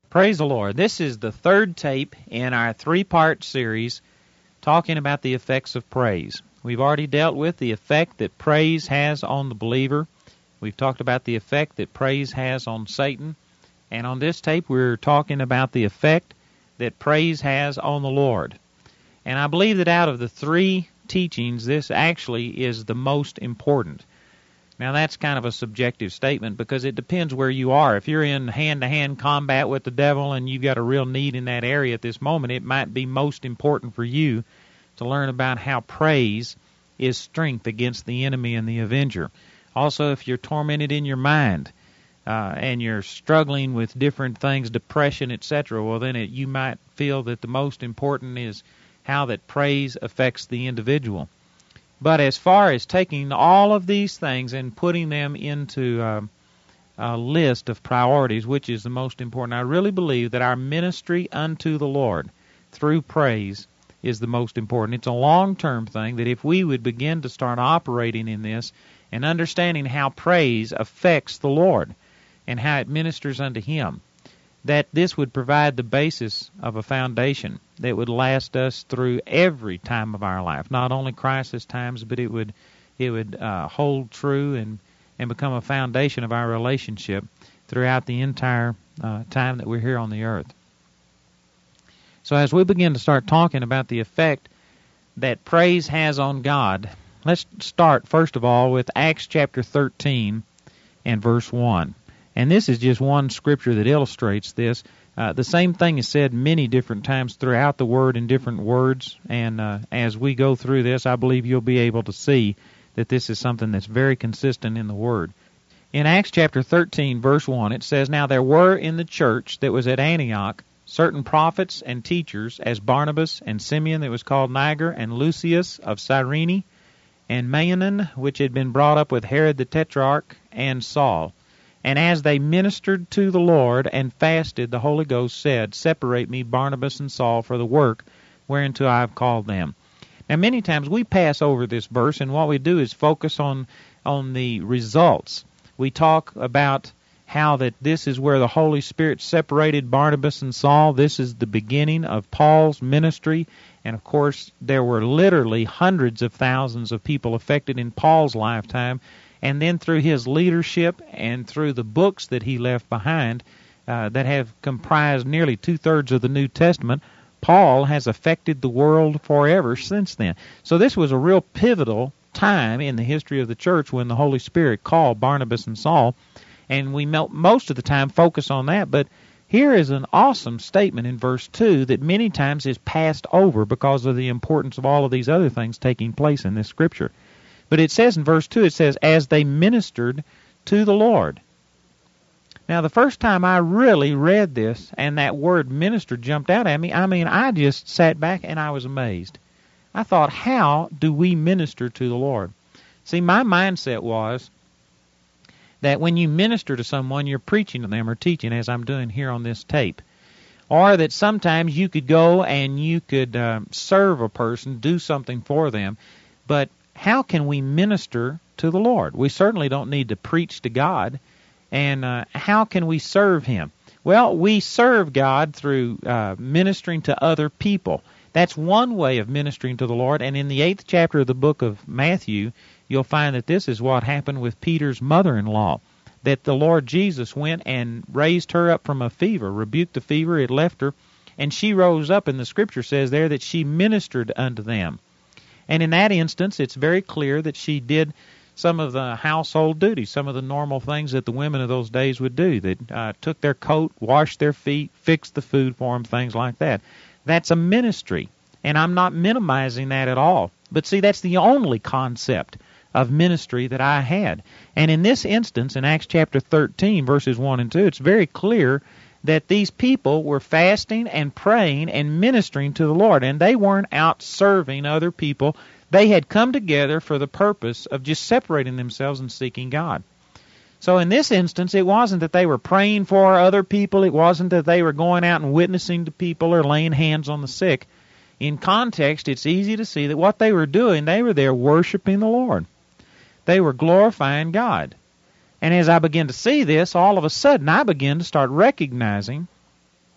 Praise the Lord. This is the third tape in our three-part series talking about the effects of praise. We've already dealt with the effect that praise has on the believer. We've talked about the effect that praise has on Satan. And on this tape, we're talking about the effect that praise has on the Lord. And I believe that out of the three teachings, this actually is the most important. Now, that's kind of a subjective statement because it depends where you are. If you're in hand-to-hand combat with the devil and you've got a real need in that area at this moment, it might be most important for you to learn about how praise is strength against the enemy and the avenger. Also, if you're tormented in your mind and you're struggling with different things, depression, etc., well, then you might feel that the most important is how that praise affects the individual. But as far as taking all of these things and putting them into a list of priorities, which is the most important, I really believe that our ministry unto the Lord through praise is the most important. It's a long-term thing that if we would begin to start operating in this and understanding how praise affects the Lord and how it ministers unto Him, that this would provide the basis of a foundation that would last us through every time of our life, not only crisis times, but it would hold true and become a foundation of our relationship throughout the entire time that we're here on the earth. So as we begin to start talking about the effect that praise has on God, let's start first of all with Acts chapter 13 and verse 1. And this is just one scripture that illustrates this. The same thing is said many different times throughout the Word in different words. And as we go through this, I believe you'll be able to see that this is something that's very consistent in the Word. In Acts chapter 13, verse 1, it says, "Now there were in the church that was at Antioch certain prophets and teachers, as Barnabas and Simeon that was called Niger, and Lucius of Cyrene, and Manaen, which had been brought up with Herod the Tetrarch, and Saul. And as they ministered to the Lord and fasted, the Holy Ghost said, Separate me, Barnabas and Saul, for the work whereunto I have called them." Now, many times we pass over this verse, and what we do is focus on the results. We talk about how that this is where the Holy Spirit separated Barnabas and Saul. This is the beginning of Paul's ministry. And, of course, there were literally hundreds of thousands of people affected in Paul's lifetime. And then through his leadership and through the books that he left behind that have comprised nearly two-thirds of the New Testament, Paul has affected the world forever since then. So this was a real pivotal time in the history of the church when the Holy Spirit called Barnabas and Saul. And we most of the time focus on that. But here is an awesome statement in verse 2 that many times is passed over because of the importance of all of these other things taking place in this scripture. But it says in verse 2, it says, as they ministered to the Lord. Now, the first time I really read this and that word minister jumped out at me, I just sat back and I was amazed. I thought, how do we minister to the Lord? See, my mindset was that when you minister to someone, you're preaching to them or teaching, as I'm doing here on this tape. Or that sometimes you could go and you could serve a person, do something for them, but how can we minister to the Lord? We certainly don't need to preach to God. And how can we serve Him? Well, we serve God through ministering to other people. That's one way of ministering to the Lord. And in the 8th chapter of the book of Matthew, you'll find that this is what happened with Peter's mother-in-law, that the Lord Jesus went and raised her up from a fever, rebuked the fever, it left her, and she rose up, and the Scripture says there that she ministered unto them. And in that instance, it's very clear that she did some of the household duties, some of the normal things that the women of those days would do, that took their coat, washed their feet, fixed the food for them, things like that. That's a ministry, and I'm not minimizing that at all. But see, that's the only concept of ministry that I had. And in this instance, in Acts chapter 13, verses 1 and 2, it's very clear that these people were fasting and praying and ministering to the Lord, and they weren't out serving other people. They had come together for the purpose of just separating themselves and seeking God. So in this instance, it wasn't that they were praying for other people. It wasn't that they were going out and witnessing to people or laying hands on the sick. In context, it's easy to see that what they were doing, they were there worshiping the Lord. They were glorifying God. And as I began to see this, all of a sudden I began to start recognizing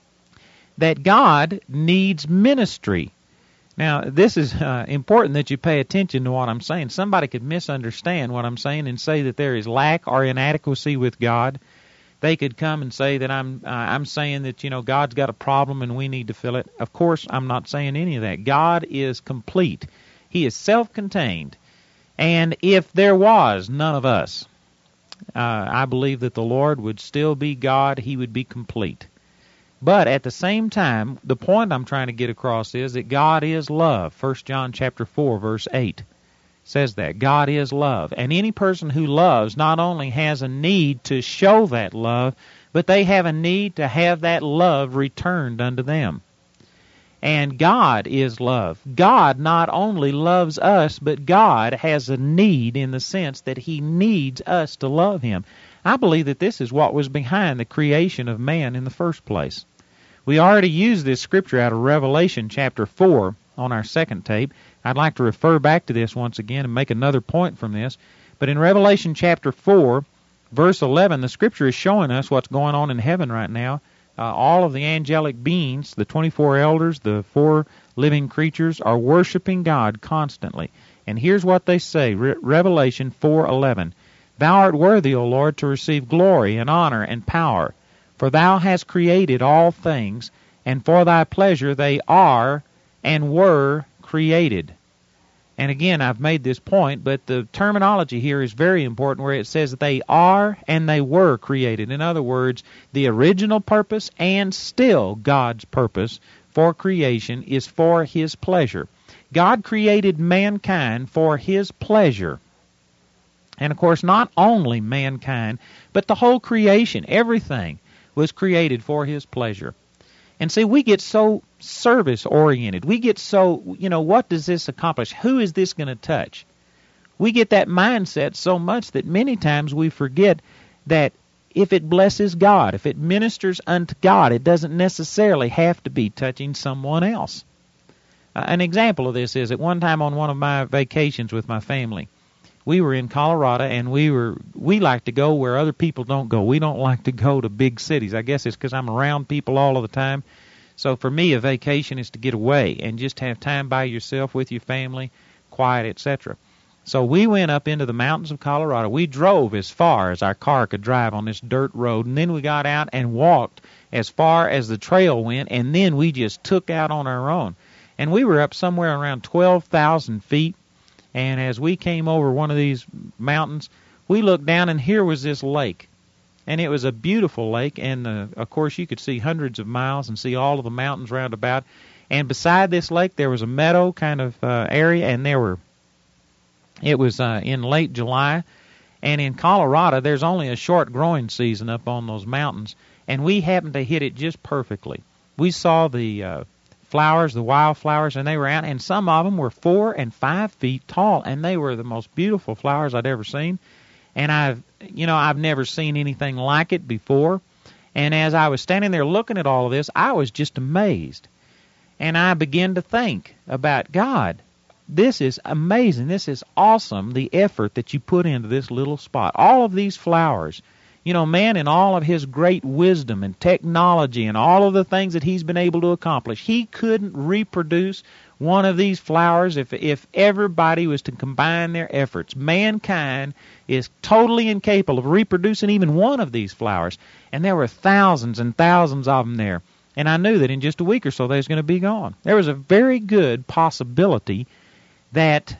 that God needs ministry. Now, this is important that you pay attention to what I'm saying. Somebody could misunderstand what I'm saying and say that there is lack or inadequacy with God. They could come and say that I'm saying that, God's got a problem and we need to fill it. Of course, I'm not saying any of that. God is complete. He is self-contained. And if there was none of us, I believe that the Lord would still be God. He would be complete. But at the same time, the point I'm trying to get across is that God is love. 1 John chapter 4, verse 8 says that. God is love. And any person who loves not only has a need to show that love, but they have a need to have that love returned unto them. And God is love. God not only loves us, but God has a need in the sense that He needs us to love Him. I believe that this is what was behind the creation of man in the first place. We already used this scripture out of Revelation chapter 4 on our second tape. I'd like to refer back to this once again and make another point from this. But in Revelation chapter 4, verse 11, the scripture is showing us what's going on in heaven right now. All of the angelic beings, the 24 elders, the 4 living creatures, are worshiping God constantly. And here's what they say, Revelation 4:11. Thou art worthy, O Lord, to receive glory and honor and power. For thou hast created all things, and for thy pleasure they are and were created. And again, I've made this point, but the terminology here is very important where it says that they are and they were created. In other words, the original purpose and still God's purpose for creation is for His pleasure. God created mankind for His pleasure. And of course, not only mankind, but the whole creation, everything, was created for His pleasure. And see, we get so service-oriented. We get so, what does this accomplish? Who is this going to touch? We get that mindset so much that many times we forget that if it blesses God, if it ministers unto God, it doesn't necessarily have to be touching someone else. An example of this is at one time on one of my vacations with my family, we were in Colorado, and we like to go where other people don't go. We don't like to go to big cities. I guess it's because I'm around people all of the time. So for me, a vacation is to get away and just have time by yourself with your family, quiet, etc. So we went up into the mountains of Colorado. We drove as far as our car could drive on this dirt road, and then we got out and walked as far as the trail went, and then we just took out on our own. And we were up somewhere around 12,000 feet. And as we came over one of these mountains, we looked down, and here was this lake. And it was a beautiful lake, and of course you could see hundreds of miles and see all of the mountains round about. And beside this lake there was a meadow kind of area, and it was in late July. And in Colorado there's only a short growing season up on those mountains, and we happened to hit it just perfectly. We saw the flowers, the wildflowers, and they were out, and some of them were 4 and 5 feet tall, and they were the most beautiful flowers I'd ever seen. And I've never seen anything like it before. And as I was standing there looking at all of this, I was just amazed. And I began to think about, God, this is amazing. This is awesome, the effort that you put into this little spot. All of these flowers. Man, in all of his great wisdom and technology and all of the things that he's been able to accomplish, he couldn't reproduce one of these flowers if everybody was to combine their efforts. Mankind is totally incapable of reproducing even one of these flowers. And there were thousands and thousands of them there. And I knew that in just a week or so they was going to be gone. There was a very good possibility that,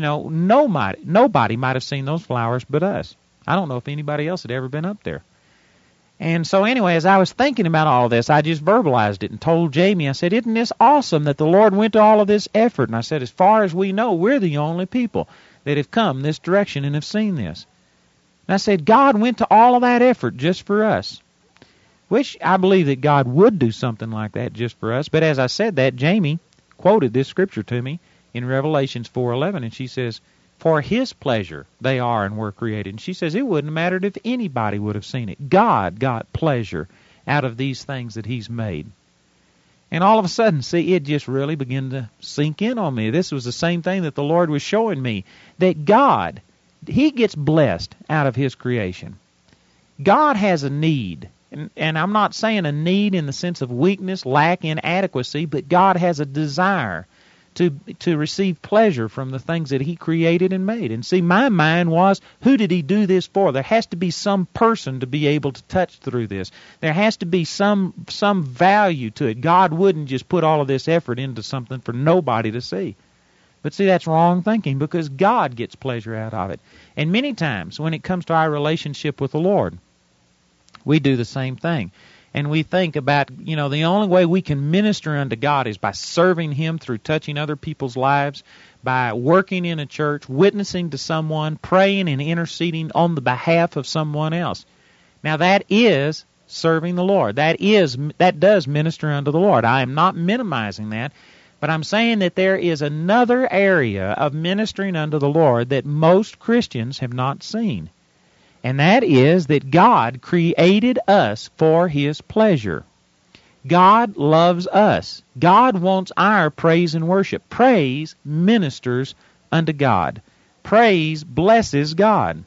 nobody might have seen those flowers but us. I don't know if anybody else had ever been up there. And so anyway, as I was thinking about all this, I just verbalized it and told Jamie, I said, isn't this awesome that the Lord went to all of this effort? And I said, as far as we know, we're the only people that have come this direction and have seen this. And I said, God went to all of that effort just for us. Which I believe that God would do something like that just for us. But as I said that, Jamie quoted this scripture to me in Revelations 4:11, and she says, for His pleasure they are and were created. And she says it wouldn't have mattered if anybody would have seen it. God got pleasure out of these things that He's made. And all of a sudden, see, it just really began to sink in on me. This was the same thing that the Lord was showing me, that God, He gets blessed out of His creation. God has a need And I'm not saying a need in the sense of weakness, lack, inadequacy, but God has a desire to receive pleasure from the things that He created and made. And see, my mind was, who did He do this for? There has to be some person to be able to touch through this. There has to be some value to it. God wouldn't just put all of this effort into something for nobody to see. But see, that's wrong thinking, because God gets pleasure out of it. And many times when it comes to our relationship with the Lord, we do the same thing. And we think about, the only way we can minister unto God is by serving Him through touching other people's lives, by working in a church, witnessing to someone, praying and interceding on the behalf of someone else. Now that is serving the Lord. That does minister unto the Lord. I am not minimizing that, but I'm saying that there is another area of ministering unto the Lord that most Christians have not seen. And that is that God created us for His pleasure. God loves us. God wants our praise and worship. Praise ministers unto God. Praise blesses God.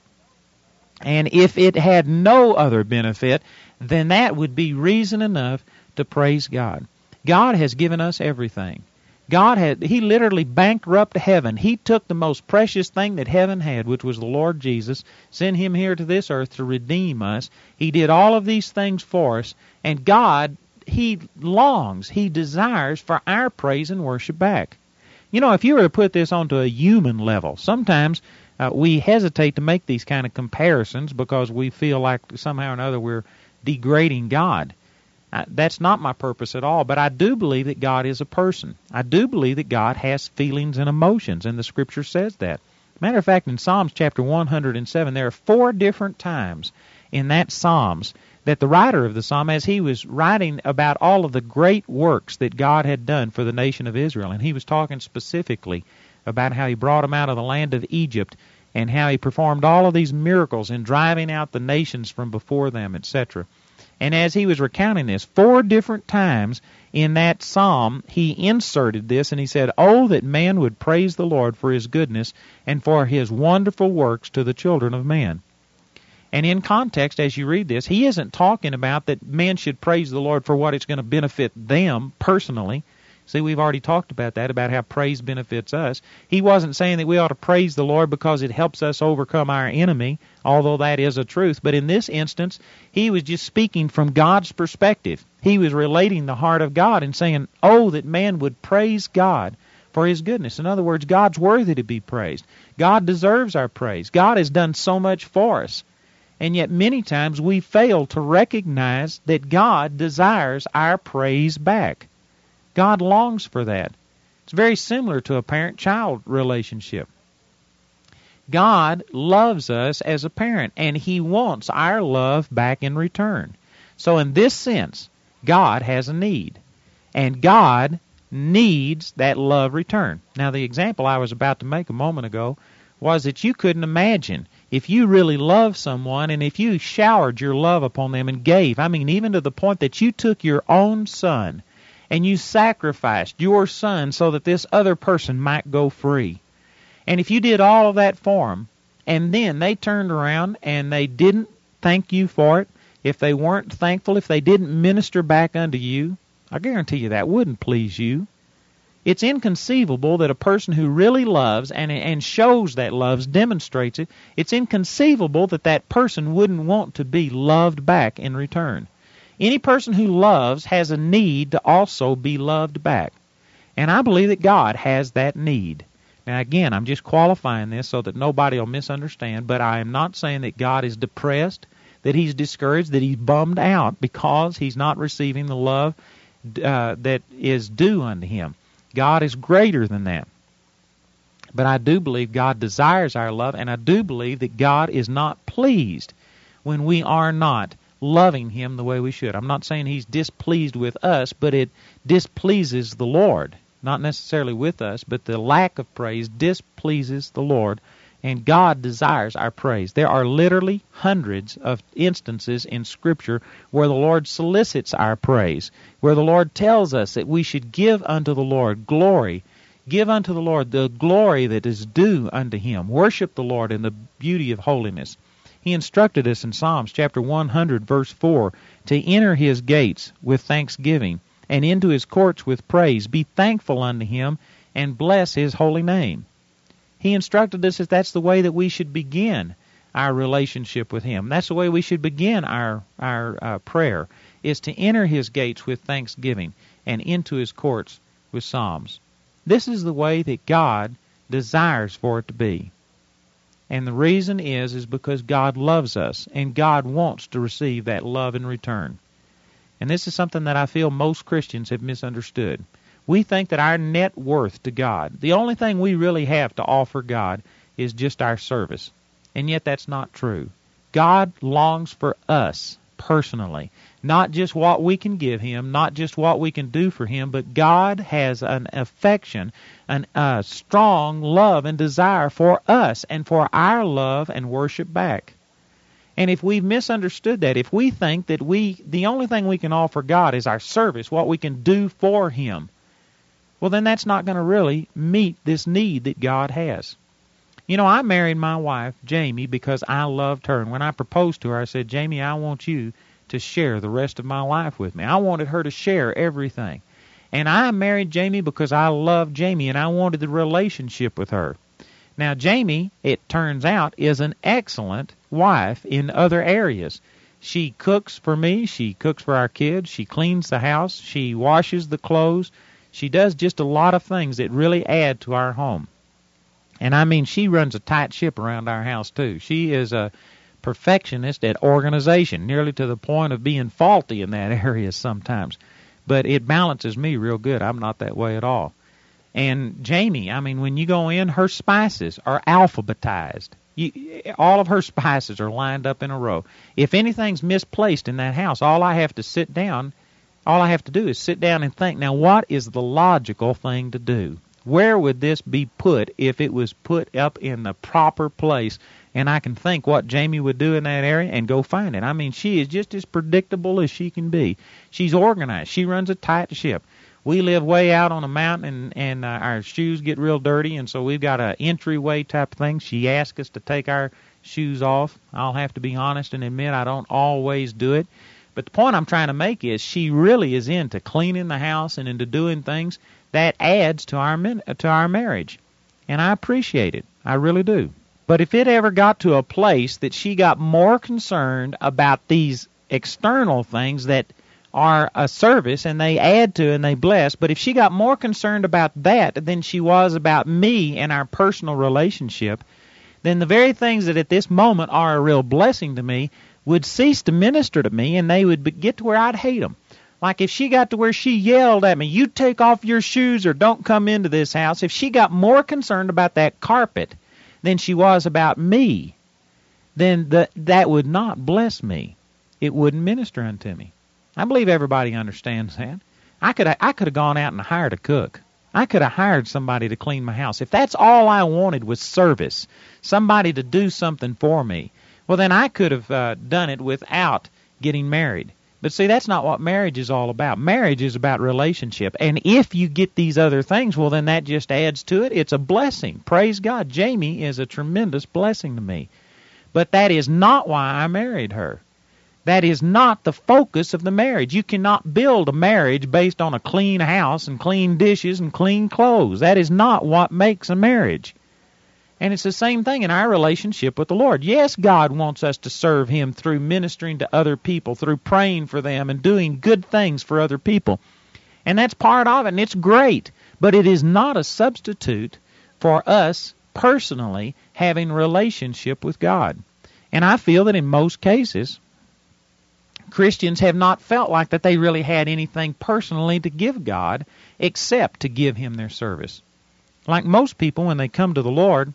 And if it had no other benefit, then that would be reason enough to praise God. God has given us everything. He literally bankrupted heaven. He took the most precious thing that heaven had, which was the Lord Jesus, sent Him here to this earth to redeem us. He did all of these things for us, and God, He desires for our praise and worship back. If you were to put this onto a human level, sometimes we hesitate to make these kind of comparisons because we feel like somehow or another we're degrading God. That's not my purpose at all, but I do believe that God is a person. I do believe that God has feelings and emotions, and the Scripture says that. Matter of fact, in Psalms chapter 107, there are 4 different times in that Psalms that the writer of the Psalm, as he was writing about all of the great works that God had done for the nation of Israel, and he was talking specifically about how He brought them out of the land of Egypt and how He performed all of these miracles in driving out the nations from before them, etc. And as he was recounting this, 4 different times in that psalm, he inserted this, and he said, "Oh, that man would praise the Lord for His goodness and for His wonderful works to the children of man." And in context, as you read this, he isn't talking about that men should praise the Lord for what it's going to benefit them personally. See, we've already talked about that, about how praise benefits us. He wasn't saying that we ought to praise the Lord because it helps us overcome our enemy, although that is a truth. But in this instance, he was just speaking from God's perspective. He was relating the heart of God and saying, oh, that man would praise God for His goodness. In other words, God's worthy to be praised. God deserves our praise. God has done so much for us. And yet many times we fail to recognize that God desires our praise back. God longs for that. It's very similar to a parent-child relationship. God loves us as a parent, and He wants our love back in return. So in this sense, God has a need, and God needs that love returned. Now, the example I was about to make a moment ago was that you couldn't imagine if you really loved someone and if you showered your love upon them and gave, even to the point that you took your own son and you sacrificed your son so that this other person might go free. And if you did all of that for them, and then they turned around and they didn't thank you for it, if they weren't thankful, if they didn't minister back unto you, I guarantee you that wouldn't please you. It's inconceivable that a person who really loves and shows that love, demonstrates it, it's inconceivable that that person wouldn't want to be loved back in return. Any person who loves has a need to also be loved back. And I believe that God has that need. Now again, I'm just qualifying this so that nobody will misunderstand, but I am not saying that God is depressed, that He's discouraged, that He's bummed out because He's not receiving the love that is due unto Him. God is greater than that. But I do believe God desires our love, and I do believe that God is not pleased when we are not loving Him the way we should. I'm not saying He's displeased with us, but it displeases the Lord. Not necessarily with us, but the lack of praise displeases the Lord, and God desires our praise. There are literally hundreds of instances in Scripture where the Lord solicits our praise, where the Lord tells us that we should give unto the Lord glory. Give unto the Lord the glory that is due unto Him. Worship the Lord in the beauty of holiness. He instructed us in Psalms chapter 100, verse 4, to enter his gates with thanksgiving and into his courts with praise. Be thankful unto him and bless his holy name. He instructed us that that's the way that we should begin our relationship with him. That's the way we should begin our prayer, is to enter his gates with thanksgiving and into his courts with psalms. This is the way that God desires for it to be. And the reason is because God loves us, and God wants to receive that love in return. And this is something that I feel most Christians have misunderstood. We think that our net worth to God, the only thing we really have to offer God, is just our service. And yet that's not true. God longs for us personally, not just what we can give him, not just what we can do for him, but God has an affection, a strong love and desire for us and for our love and worship back. And if we've misunderstood that, if we think that the only thing we can offer God is our service, what we can do for him, well, then that's not going to really meet this need that God has. You know, I married my wife, Jamie, because I loved her. And when I proposed to her, I said, Jamie, I want you to share the rest of my life with me. I wanted her to share everything. And I married Jamie because I loved Jamie, and I wanted the relationship with her. Now, Jamie, it turns out, is an excellent wife in other areas. She cooks for me. She cooks for our kids. She cleans the house. She washes the clothes. She does just a lot of things that really add to our home. And I mean, she runs a tight ship around our house, too. She is a perfectionist at organization, nearly to the point of being faulty in that area sometimes. But it balances me real good. I'm not that way at all. And Jamie, I mean, when you go in, her spices are alphabetized. All of her spices are lined up in a row. If anything's misplaced in that house, all I have to do is sit down and think, now what is the logical thing to do? Where would this be put if it was put up in the proper place? And I can think what Jamie would do in that area and go find it. I mean, she is just as predictable as she can be. She's organized. She runs a tight ship. We live way out on a mountain, and our shoes get real dirty, and so we've got an entryway type thing. She asks us to take our shoes off. I'll have to be honest and admit I don't always do it. But the point I'm trying to make is she really is into cleaning the house and into doing things that adds to our marriage. And I appreciate it. I really do. But if it ever got to a place that she got more concerned about these external things that are a service and they add to and they bless, but if she got more concerned about that than she was about me and our personal relationship, then the very things that at this moment are a real blessing to me would cease to minister to me, and they would get to where I'd hate them. Like if she got to where she yelled at me, you take off your shoes or don't come into this house, if she got more concerned about that carpet than she was about me, then that would not bless me. It wouldn't minister unto me. I believe everybody understands that. I could have gone out and hired a cook. I could have hired somebody to clean my house. If that's all I wanted was service, somebody to do something for me, well, then I could have done it without getting married. But see, that's not what marriage is all about. Marriage is about relationship. And if you get these other things, well, then that just adds to it. It's a blessing. Praise God. Jamie is a tremendous blessing to me. But that is not why I married her. That is not the focus of the marriage. You cannot build a marriage based on a clean house and clean dishes and clean clothes. That is not what makes a marriage. And it's the same thing in our relationship with the Lord. Yes, God wants us to serve him through ministering to other people, through praying for them and doing good things for other people. And that's part of it, and it's great. But it is not a substitute for us personally having a relationship with God. And I feel that in most cases, Christians have not felt like that they really had anything personally to give God except to give him their service. Like most people, when they come to the Lord,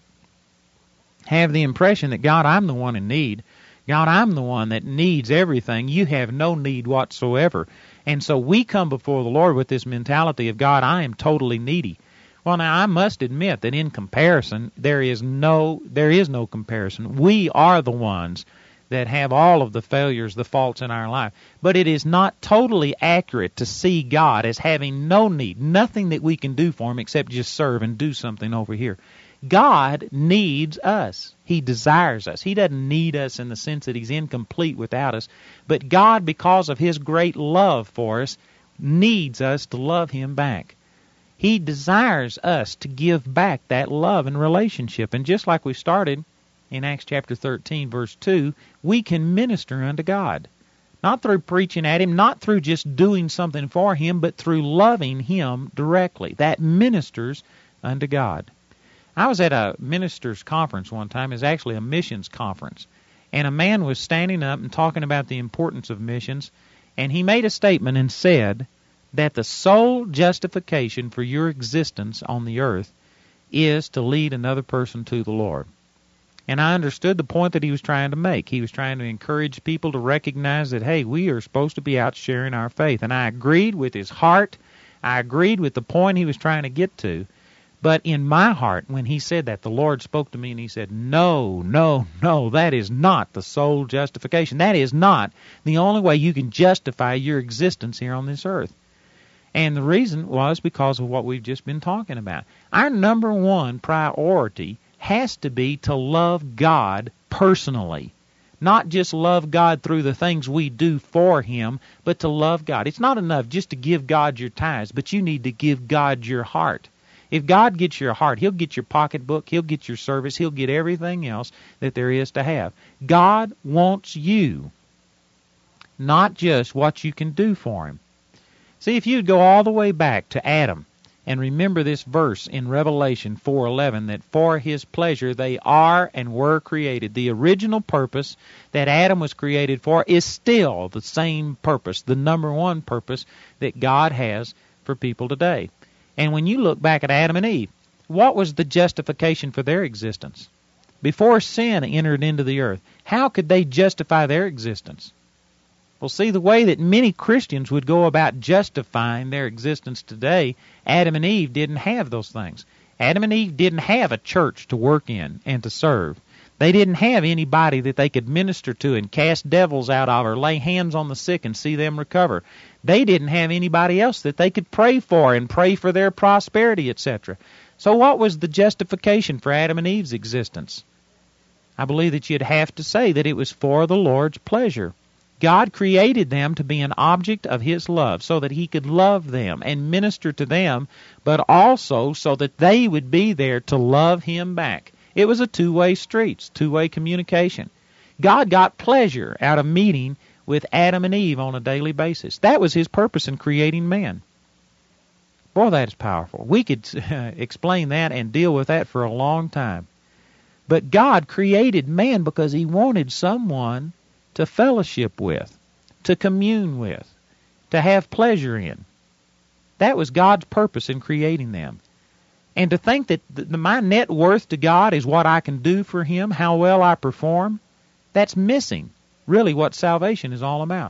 have the impression that, God, I'm the one in need. God, I'm the one that needs everything. You have no need whatsoever. And so we come before the Lord with this mentality of, God, I am totally needy. Well, now, I must admit that in comparison, there is no comparison. We are the ones that have all of the failures, the faults in our life. But it is not totally accurate to see God as having no need, nothing that we can do for him except just serve and do something over here. God needs us. He desires us. He doesn't need us in the sense that He's incomplete without us. But God, because of His great love for us, needs us to love Him back. He desires us to give back that love and relationship. And just like we started in Acts chapter 13, verse 2, we can minister unto God. Not through preaching at Him, not through just doing something for Him, but through loving Him directly. That ministers unto God. I was at a minister's conference one time. It was actually a missions conference. And a man was standing up and talking about the importance of missions. And he made a statement and said that the sole justification for your existence on the earth is to lead another person to the Lord. And I understood the point that he was trying to make. He was trying to encourage people to recognize that, hey, we are supposed to be out sharing our faith. And I agreed with his heart. I agreed with the point he was trying to get to. But in my heart, when he said that, the Lord spoke to me and He said, no, that is not the sole justification. That is not the only way you can justify your existence here on this earth. And the reason was because of what we've just been talking about. Our number one priority has to be to love God personally. Not just love God through the things we do for Him, but to love God. It's not enough just to give God your tithes, but you need to give God your heart. If God gets your heart, He'll get your pocketbook, He'll get your service, He'll get everything else that there is to have. God wants you, not just what you can do for Him. See, if you'd go all the way back to Adam and remember this verse in Revelation 4:11, that for His pleasure they are and were created. The original purpose that Adam was created for is still the same purpose, the number one purpose that God has for people today. And when you look back at Adam and Eve, what was the justification for their existence? Before sin entered into the earth, how could they justify their existence? Well, see, the way that many Christians would go about justifying their existence today, Adam and Eve didn't have those things. Adam and Eve didn't have a church to work in and to serve. They didn't have anybody that they could minister to and cast devils out of or lay hands on the sick and see them recover. They didn't have anybody else that they could pray for and pray for their prosperity, etc. So what was the justification for Adam and Eve's existence? I believe that you'd have to say that it was for the Lord's pleasure. God created them to be an object of His love so that He could love them and minister to them, but also so that they would be there to love Him back. It was a two-way street, two-way communication. God got pleasure out of meeting with Adam and Eve on a daily basis. That was His purpose in creating man. Boy, that is powerful. We could explain that and deal with that for a long time. But God created man because He wanted someone to fellowship with, to commune with, to have pleasure in. That was God's purpose in creating them. And to think that my net worth to God is what I can do for Him, how well I perform, that's missing really what salvation is all about.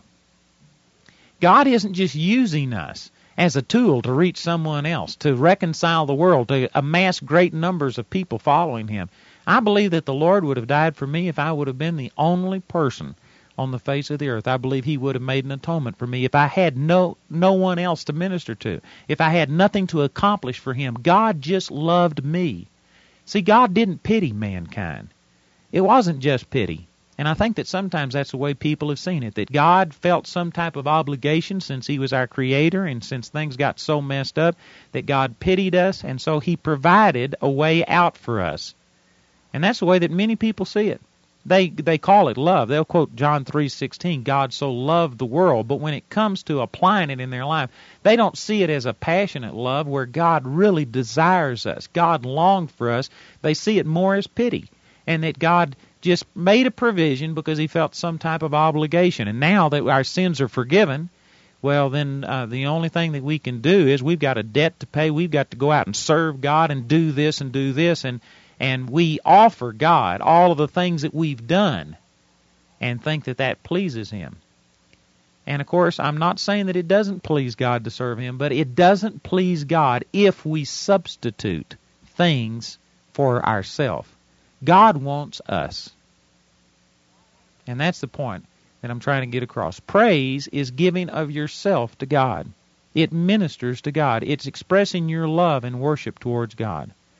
God isn't just using us as a tool to reach someone else, to reconcile the world, to amass great numbers of people following Him. I believe that the Lord would have died for me if I would have been the only person on the face of the earth. I believe He would have made an atonement for me if I had no one else to minister to, if I had nothing to accomplish for Him. God just loved me. See, God didn't pity mankind. It wasn't just pity. And I think that sometimes that's the way people have seen it, that God felt some type of obligation since He was our Creator and since things got so messed up that God pitied us, and so He provided a way out for us. And that's the way that many people see it. They call it love. They'll quote John 3:16, God so loved the world, but when it comes to applying it in their life, they don't see it as a passionate love where God really desires us. God longed for us. They see it more as pity, and that God just made a provision because He felt some type of obligation. And now that our sins are forgiven, well, then the only thing that we can do is we've got a debt to pay. We've got to go out and serve God and do this, and we offer God all of the things that we've done and think that that pleases Him. And, of course, I'm not saying that it doesn't please God to serve Him, but it doesn't please God if we substitute things for ourselves. God wants us. And that's the point that I'm trying to get across. Praise is giving of yourself to God. It ministers to God. It's expressing your love and worship towards God.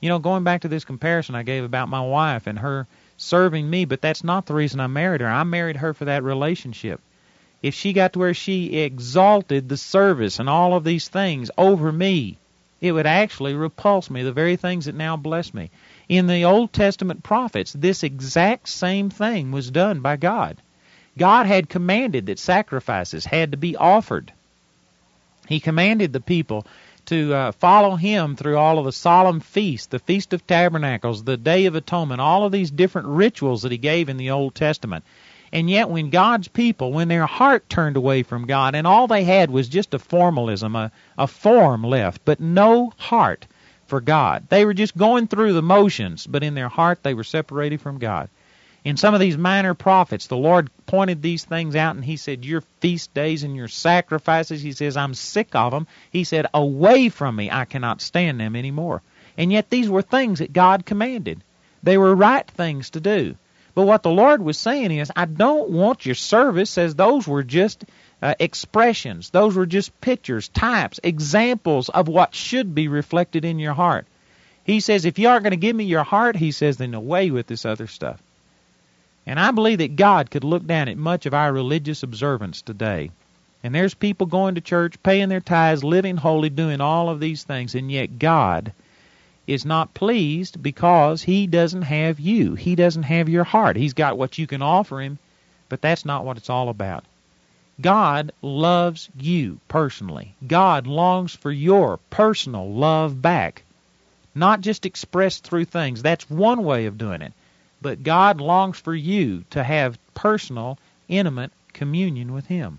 Going back to this comparison I gave about my wife and her serving me, but that's not the reason I married her. I married her for that relationship. If she got to where she exalted the service and all of these things over me, it would actually repulse me, the very things that now bless me. In the Old Testament prophets, this exact same thing was done by God. God had commanded that sacrifices had to be offered. He commanded the people to follow Him through all of the solemn feasts, the Feast of Tabernacles, the Day of Atonement, all of these different rituals that He gave in the Old Testament. And yet when God's people, when their heart turned away from God, and all they had was just a formalism, a form left, but no heart for God. They were just going through the motions, but in their heart they were separated from God. In some of these minor prophets, the Lord pointed these things out, and He said, your feast days and your sacrifices, He says, I'm sick of them. He said, away from me, I cannot stand them anymore. And yet these were things that God commanded. They were right things to do. But what the Lord was saying is, I don't want your service as those were just expressions. Those were just pictures, types, examples of what should be reflected in your heart. He says, if you aren't going to give me your heart, He says, then away with this other stuff. And I believe that God could look down at much of our religious observance today. And there's people going to church, paying their tithes, living holy, doing all of these things, and yet God is not pleased because He doesn't have you. He doesn't have your heart. He's got what you can offer Him, but that's not what it's all about. God loves you personally. God longs for your personal love back, not just expressed through things. That's one way of doing it. But God longs for you to have personal, intimate communion with Him.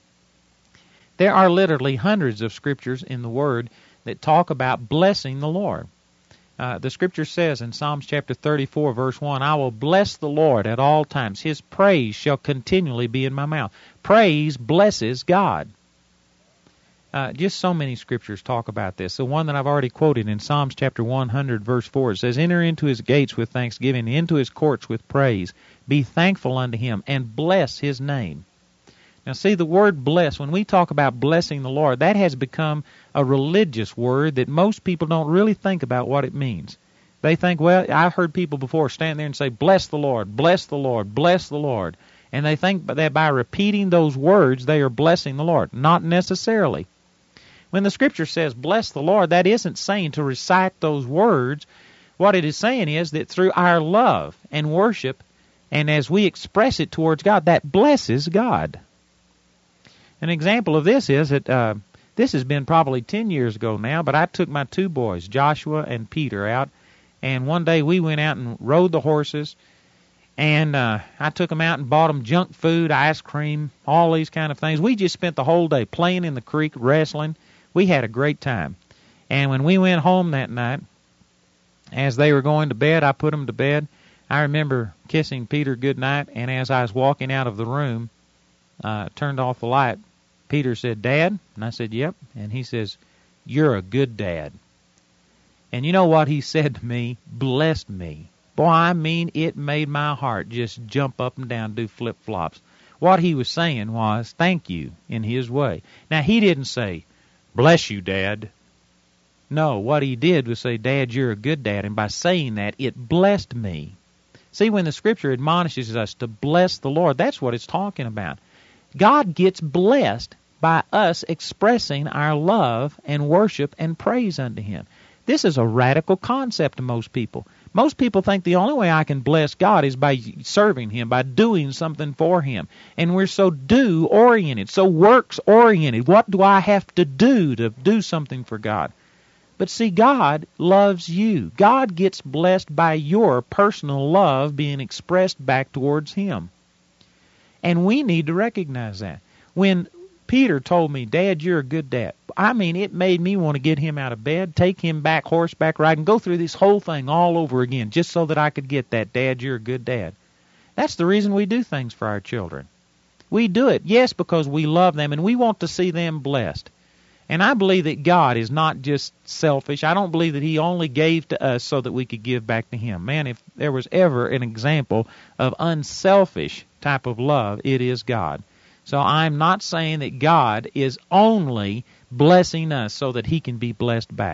There are literally hundreds of scriptures in the Word that talk about blessing the Lord. The Scripture says in Psalms chapter 34, verse 1, I will bless the Lord at all times. His praise shall continually be in my mouth. Praise blesses God. Just so many Scriptures talk about this. The one that I've already quoted in Psalms chapter 100, verse 4, it says, enter into His gates with thanksgiving, into His courts with praise. Be thankful unto Him, and bless His name. Now see, the word bless, when we talk about blessing the Lord, that has become a religious word that most people don't really think about what it means. They think, well, I've heard people before stand there and say, bless the Lord, bless the Lord, bless the Lord. And they think that by repeating those words, they are blessing the Lord. Not necessarily. When the Scripture says, bless the Lord, that isn't saying to recite those words. What it is saying is that through our love and worship, and as we express it towards God, that blesses God. An example of this is that this has been probably 10 years ago now, but I took my two boys, Joshua and Peter, out, and one day we went out and rode the horses, and I took them out and bought them junk food, ice cream, all these kind of things. We just spent the whole day playing in the creek, wrestling. We had a great time. And when we went home that night, as they were going to bed, I put them to bed. I remember kissing Peter goodnight, and as I was walking out of the room, turned off the light, Peter said, Dad? And I said, yep. And he says, you're a good dad. And you know what he said to me? Blessed me. Boy, I mean, it made my heart just jump up and down, do flip-flops. What he was saying was, thank you, in his way. Now, he didn't say, bless you, Dad. No, what he did was say, Dad, you're a good dad. And by saying that, it blessed me. See, when the Scripture admonishes us to bless the Lord, that's what it's talking about. God gets blessed by us expressing our love and worship and praise unto Him. This is a radical concept to most people. Most people think the only way I can bless God is by serving Him, by doing something for Him. And we're so do-oriented, so works-oriented. What do I have to do something for God? But see, God loves you. God gets blessed by your personal love being expressed back towards Him. And we need to recognize that. When Peter told me, Dad, you're a good dad, I mean, it made me want to get him out of bed, take him back horseback riding, go through this whole thing all over again, just so that I could get that, Dad, you're a good dad. That's the reason we do things for our children. We do it, yes, because we love them and we want to see them blessed. And I believe that God is not just selfish. I don't believe that He only gave to us so that we could give back to Him. Man, if there was ever an example of unselfish type of love, it is God. So I'm not saying that God is only blessing us so that He can be blessed back.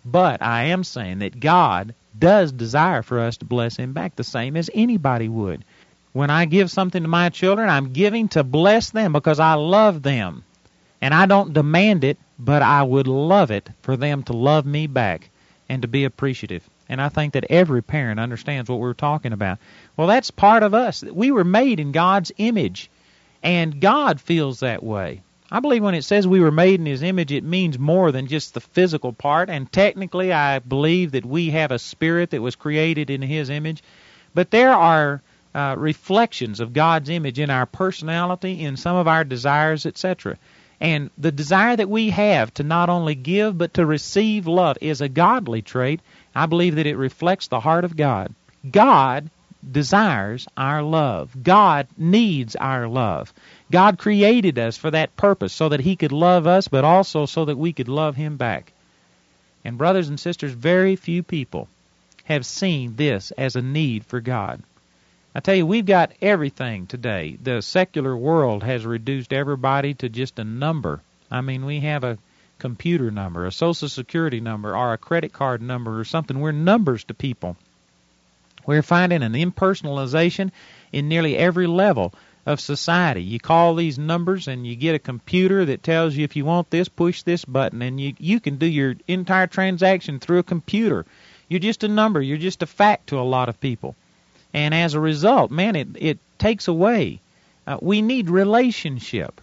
But I am saying that God does desire for us to bless Him back the same as anybody would. When I give something to my children, I'm giving to bless them because I love them. And I don't demand it, but I would love it for them to love me back and to be appreciative. And I think that every parent understands what we're talking about. Well, that's part of us. We were made in God's image, and God feels that way. I believe when it says we were made in His image, it means more than just the physical part. And technically, I believe that we have a spirit that was created in His image. But there are reflections of God's image in our personality, in some of our desires, etc. And the desire that we have to not only give but to receive love is a godly trait. I believe that it reflects the heart of God. God desires our love. God needs our love. God created us for that purpose, so that He could love us, but also so that we could love Him back. And brothers and sisters, very few people have seen this as a need for God. I tell you, we've got everything today. The secular world has reduced everybody to just a number. I mean, we have a computer number, a Social Security number, or a credit card number or something. We're numbers to people. We're finding an impersonalization in nearly every level of society. You call these numbers and you get a computer that tells you if you want this, push this button, and you can do your entire transaction through a computer. You're just a number. You're just a fact to a lot of people. And as a result, man, it takes away. We need relationship.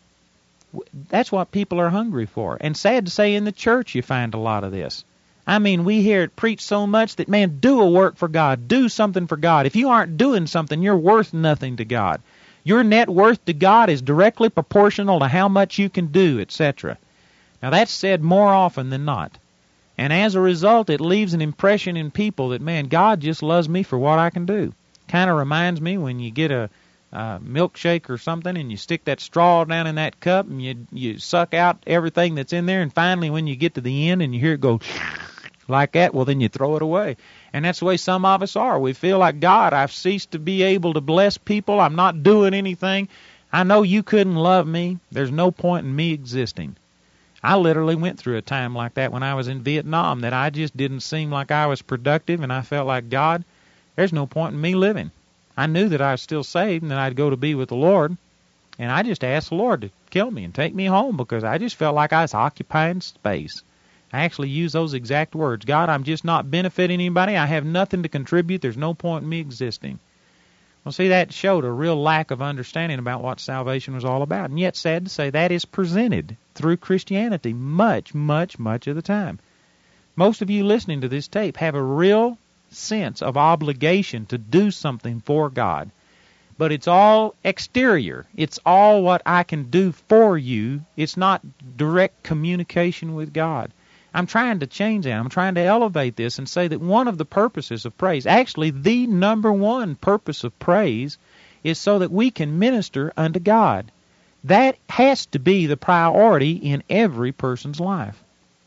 That's what people are hungry for. And sad to say, in the church you find a lot of this. I mean, we hear it preached so much that, man, do a work for God. Do something for God. If you aren't doing something, you're worth nothing to God. Your net worth to God is directly proportional to how much you can do, etc. Now, that's said more often than not. And as a result, it leaves an impression in people that, man, God just loves me for what I can do. Kind of reminds me when you get a milkshake or something and you stick that straw down in that cup and you suck out everything that's in there, and finally when you get to the end and you hear it go like that, well, then you throw it away. And that's the way some of us are. We feel like, God, I've ceased to be able to bless people. I'm not doing anything. I know you couldn't love me. There's no point in me existing. I literally went through a time like that when I was in Vietnam, that I just didn't seem like I was productive, and I felt like, God, there's no point in me living. I knew that I was still saved and that I'd go to be with the Lord, and I just asked the Lord to kill me and take me home because I just felt like I was occupying space. I actually used those exact words. God, I'm just not benefiting anybody. I have nothing to contribute. There's no point in me existing. Well, see, that showed a real lack of understanding about what salvation was all about. And yet, sad to say, that is presented through Christianity much, much, much of the time. Most of you listening to this tape have a real sense of obligation to do something for God. But it's all exterior. It's all what I can do for you. It's not direct communication with God. I'm trying to change that. I'm trying to elevate this and say that one of the purposes of praise, actually the number one purpose of praise, is so that we can minister unto God. That has to be the priority in every person's life.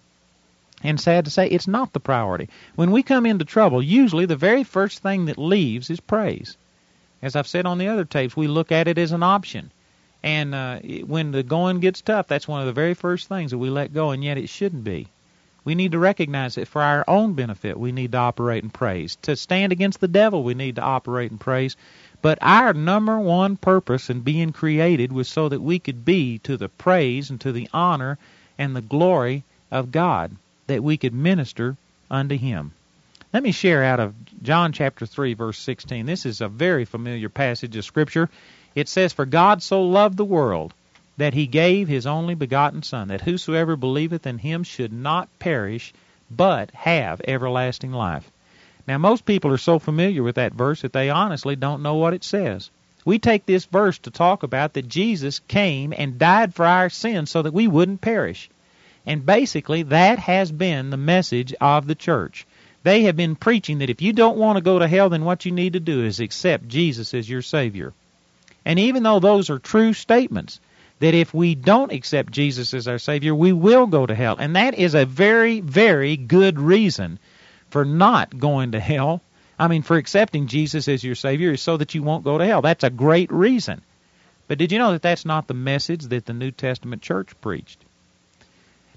And sad to say, it's not the priority. When we come into trouble, usually the very first thing that leaves is praise. As I've said on the other tapes, we look at it as an option. And when the going gets tough, that's one of the very first things that we let go, and yet it shouldn't be. We need to recognize that for our own benefit, we need to operate in praise. To stand against the devil, we need to operate in praise. But our number one purpose in being created was so that we could be to the praise and to the honor and the glory of God, that we could minister unto Him. Let me share out of John chapter 3, verse 16. This is a very familiar passage of Scripture. It says, For God so loved the world, that He gave His only begotten Son, that whosoever believeth in Him should not perish, but have everlasting life. Now, most people are so familiar with that verse that they honestly don't know what it says. We take this verse to talk about that Jesus came and died for our sins so that we wouldn't perish. And basically, that has been the message of the church. They have been preaching that if you don't want to go to hell, then what you need to do is accept Jesus as your Savior. And even though those are true statements, that if we don't accept Jesus as our Savior, we will go to hell. And that is a very, very good reason for not going to hell. I mean, for accepting Jesus as your Savior is so that you won't go to hell. That's a great reason. But did you know that that's not the message that the New Testament church preached?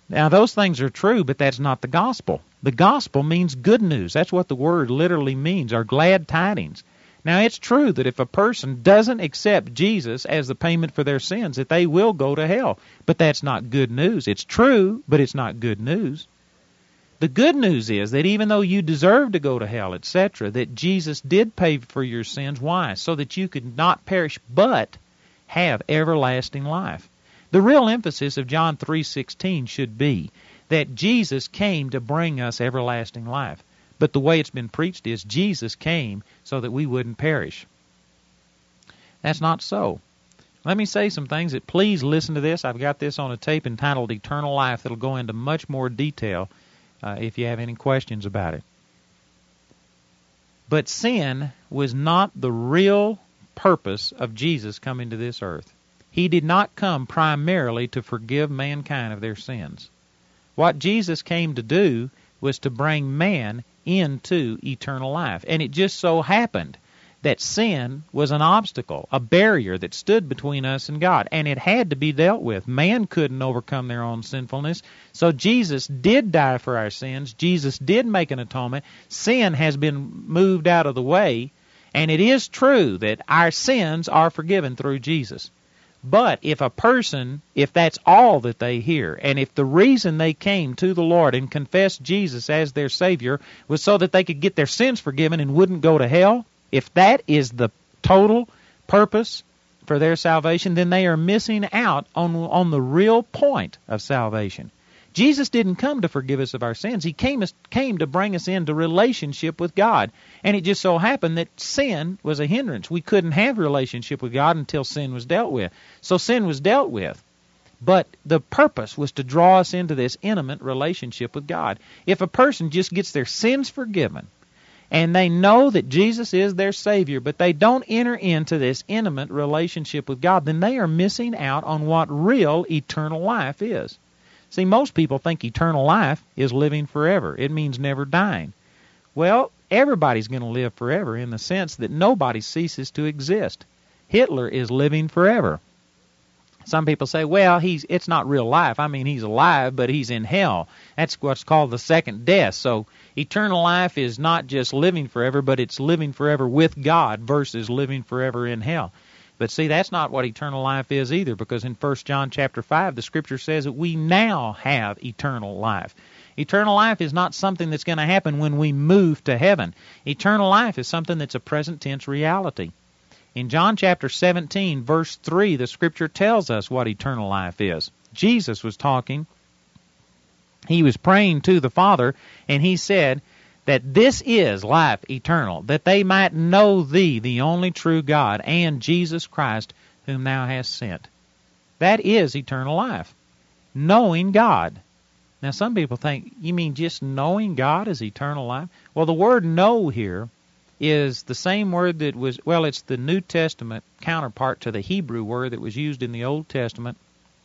Now, those things are true, but that's not the gospel. The gospel means good news. That's what the word literally means, or glad tidings. Now, it's true that if a person doesn't accept Jesus as the payment for their sins, that they will go to hell. But that's not good news. It's true, but it's not good news. The good news is that even though you deserve to go to hell, etc., that Jesus did pay for your sins. Why? So that you could not perish, but have everlasting life. The real emphasis of John 3:16 should be that Jesus came to bring us everlasting life. But the way it's been preached is Jesus came so that we wouldn't perish. That's not so. Let me say some things that please listen to this. I've got this on a tape entitled Eternal Life that'll go into much more detail if you have any questions about it. But sin was not the real purpose of Jesus coming to this earth. He did not come primarily to forgive mankind of their sins. What Jesus came to do was to bring man into eternal life. And it just so happened that sin was an obstacle, a barrier that stood between us and God, and it had to be dealt with. Man couldn't overcome their own sinfulness, so Jesus did die for our sins. Jesus did make an atonement. Sin has been moved out of the way, and it is true that our sins are forgiven through Jesus. But if a person, if that's all that they hear, and if the reason they came to the Lord and confessed Jesus as their Savior was so that they could get their sins forgiven and wouldn't go to hell, if that is the total purpose for their salvation, then they are missing out on the real point of salvation. Jesus didn't come to forgive us of our sins. He came to bring us into relationship with God. And it just so happened that sin was a hindrance. We couldn't have relationship with God until sin was dealt with. So sin was dealt with. But the purpose was to draw us into this intimate relationship with God. If a person just gets their sins forgiven, and they know that Jesus is their Savior, but they don't enter into this intimate relationship with God, then they are missing out on what real eternal life is. See, most people think eternal life is living forever. It means never dying. Well, everybody's going to live forever in the sense that nobody ceases to exist. Hitler is living forever. Some people say, well, it's not real life. I mean, he's alive, but he's in hell. That's what's called the second death. So eternal life is not just living forever, but it's living forever with God versus living forever in hell. But see, that's not what eternal life is either, because in 1 John chapter 5, the Scripture says that we now have eternal life. Eternal life is not something that's going to happen when we move to heaven. Eternal life is something that's a present tense reality. In John chapter 17, verse 3, the Scripture tells us what eternal life is. Jesus was talking. He was praying to the Father, and he said that this is life eternal, that they might know thee, the only true God, and Jesus Christ, whom thou hast sent. That is eternal life, knowing God. Now, some people think, you mean just knowing God is eternal life? Well, the word know here is the same word that was, well, it's the New Testament counterpart to the Hebrew word that was used in the Old Testament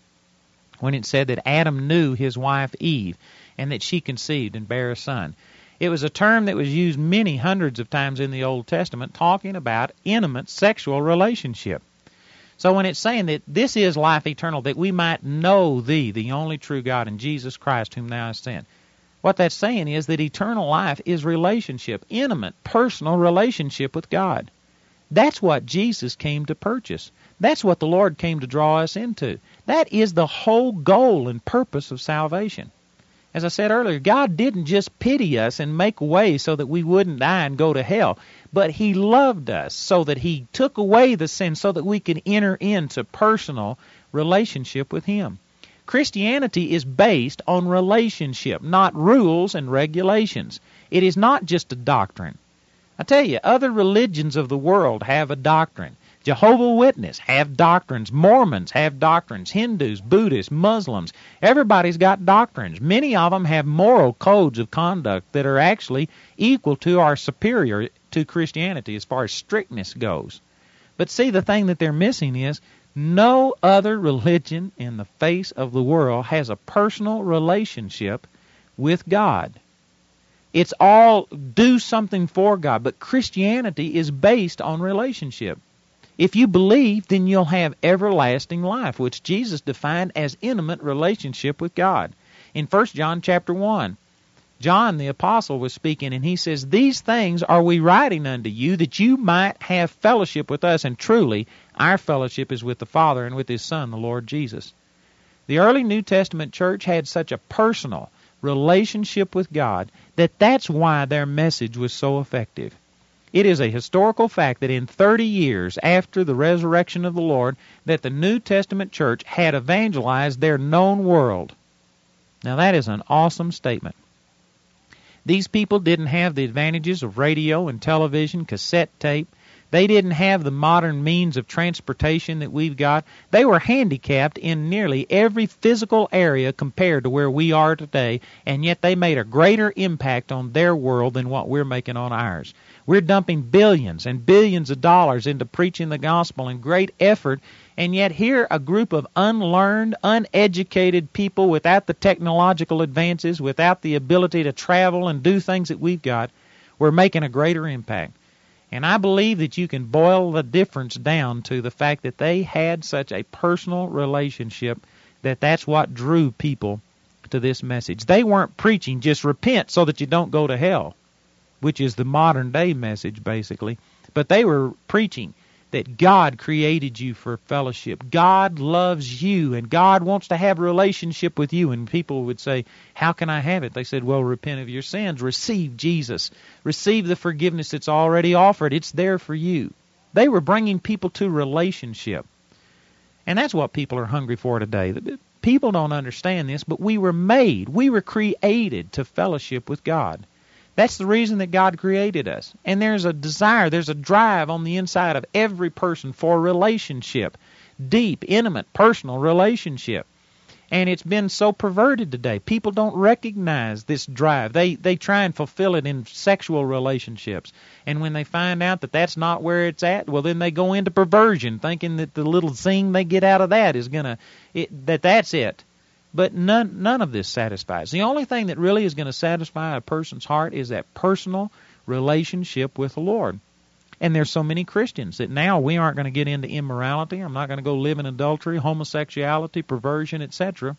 when it said that Adam knew his wife Eve and that she conceived and bare a son. It was a term that was used many hundreds of times in the Old Testament talking about intimate sexual relationship. So when it's saying that this is life eternal, that we might know thee, the only true God, and Jesus Christ whom thou hast sent, what that's saying is that eternal life is relationship, intimate, personal relationship with God. That's what Jesus came to purchase. That's what the Lord came to draw us into. That is the whole goal and purpose of salvation. As I said earlier, God didn't just pity us and make a way so that we wouldn't die and go to hell, but He loved us so that He took away the sin so that we could enter into personal relationship with Him. Christianity is based on relationship, not rules and regulations. It is not just a doctrine. I tell you, other religions of the world have a doctrine. Jehovah's Witnesses have doctrines. Mormons have doctrines. Hindus, Buddhists, Muslims. Everybody's got doctrines. Many of them have moral codes of conduct that are actually equal to or superior to Christianity as far as strictness goes. But see, the thing that they're missing is no other religion in the face of the world has a personal relationship with God. It's all do something for God, but Christianity is based on relationship. If you believe, then you'll have everlasting life, which Jesus defined as intimate relationship with God. In 1 John chapter 1, John the apostle was speaking, and he says, "These things are we writing unto you, that you might have fellowship with us." And truly, our fellowship is with the Father and with His Son, the Lord Jesus. The early New Testament church had such a personal relationship with God that's why their message was so effective. It is a historical fact that in 30 years after the resurrection of the Lord, that the New Testament church had evangelized their known world. Now that is an awesome statement. These people didn't have the advantages of radio and television, cassette tape. They didn't have the modern means of transportation that we've got. They were handicapped in nearly every physical area compared to where we are today, and yet they made a greater impact on their world than what we're making on ours. We're dumping billions and billions of dollars into preaching the gospel in great effort, and yet here a group of unlearned, uneducated people without the technological advances, without the ability to travel and do things that we've got, we're making a greater impact. And I believe that you can boil the difference down to the fact that they had such a personal relationship that's what drew people to this message. They weren't preaching just repent so that you don't go to hell, which is the modern day message basically, but they were preaching that God created you for fellowship. God loves you, and God wants to have a relationship with you. And people would say, "How can I have it?" They said, "Well, repent of your sins. Receive Jesus. Receive the forgiveness that's already offered. It's there for you." They were bringing people to relationship. And that's what people are hungry for today. People don't understand this, but we were created to fellowship with God. That's the reason that God created us. And there's a desire, there's a drive on the inside of every person for relationship. Deep, intimate, personal relationship. And it's been so perverted today. People don't recognize this drive. They try and fulfill it in sexual relationships. And when they find out that that's not where it's at, well, then they go into perversion, thinking that the little zing they get out of that is that's it. But none of this satisfies. The only thing that really is going to satisfy a person's heart is that personal relationship with the Lord. And there's so many Christians that now we aren't going to get into immorality. I'm not going to go live in adultery, homosexuality, perversion, etc.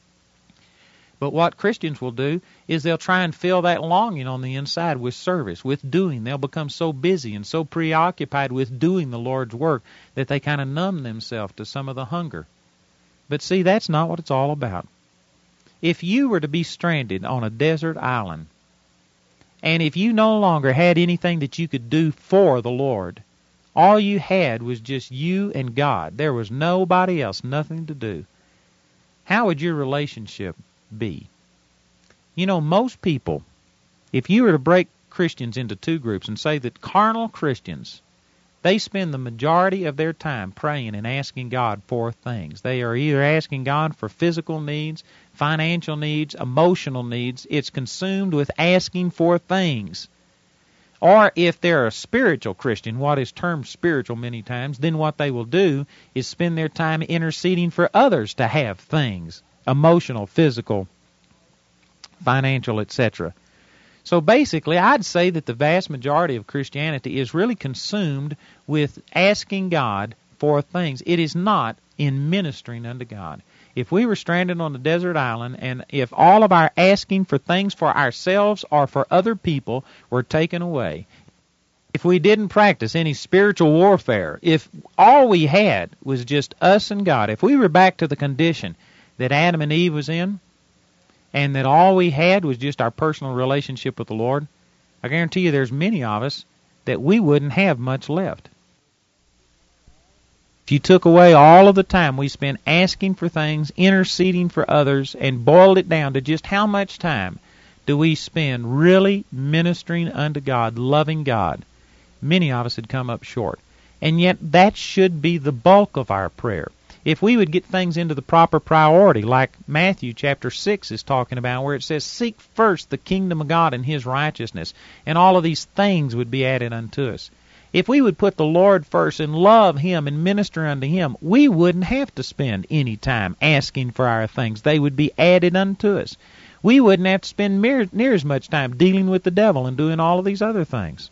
But what Christians will do is they'll try and fill that longing on the inside with service, with doing. They'll become so busy and so preoccupied with doing the Lord's work that they kind of numb themselves to some of the hunger. But see, that's not what it's all about. If you were to be stranded on a desert island, and if you no longer had anything that you could do for the Lord, all you had was just you and God. There was nobody else, nothing to do. How would your relationship be? You know, most people, if you were to break Christians into two groups and say that carnal Christians, they spend the majority of their time praying and asking God for things. They are either asking God for physical needs, financial needs, emotional needs. It's consumed with asking for things. Or if they're a spiritual Christian, what is termed spiritual many times, then what they will do is spend their time interceding for others to have things, emotional, physical, financial, etc. So basically, I'd say that the vast majority of Christianity is really consumed with asking God for things. It is not in ministering unto God. If we were stranded on a desert island, and if all of our asking for things for ourselves or for other people were taken away, if we didn't practice any spiritual warfare, if all we had was just us and God, if we were back to the condition that Adam and Eve was in, and that all we had was just our personal relationship with the Lord, I guarantee you there's many of us that we wouldn't have much left. If you took away all of the time we spent asking for things, interceding for others, and boiled it down to just how much time do we spend really ministering unto God, loving God, many of us had come up short. And yet that should be the bulk of our prayer. If we would get things into the proper priority, like Matthew chapter 6 is talking about, where it says, "Seek first the kingdom of God and His righteousness, and all of these things would be added unto us." If we would put the Lord first and love Him and minister unto Him, we wouldn't have to spend any time asking for our things. They would be added unto us. We wouldn't have to spend near as much time dealing with the devil and doing all of these other things.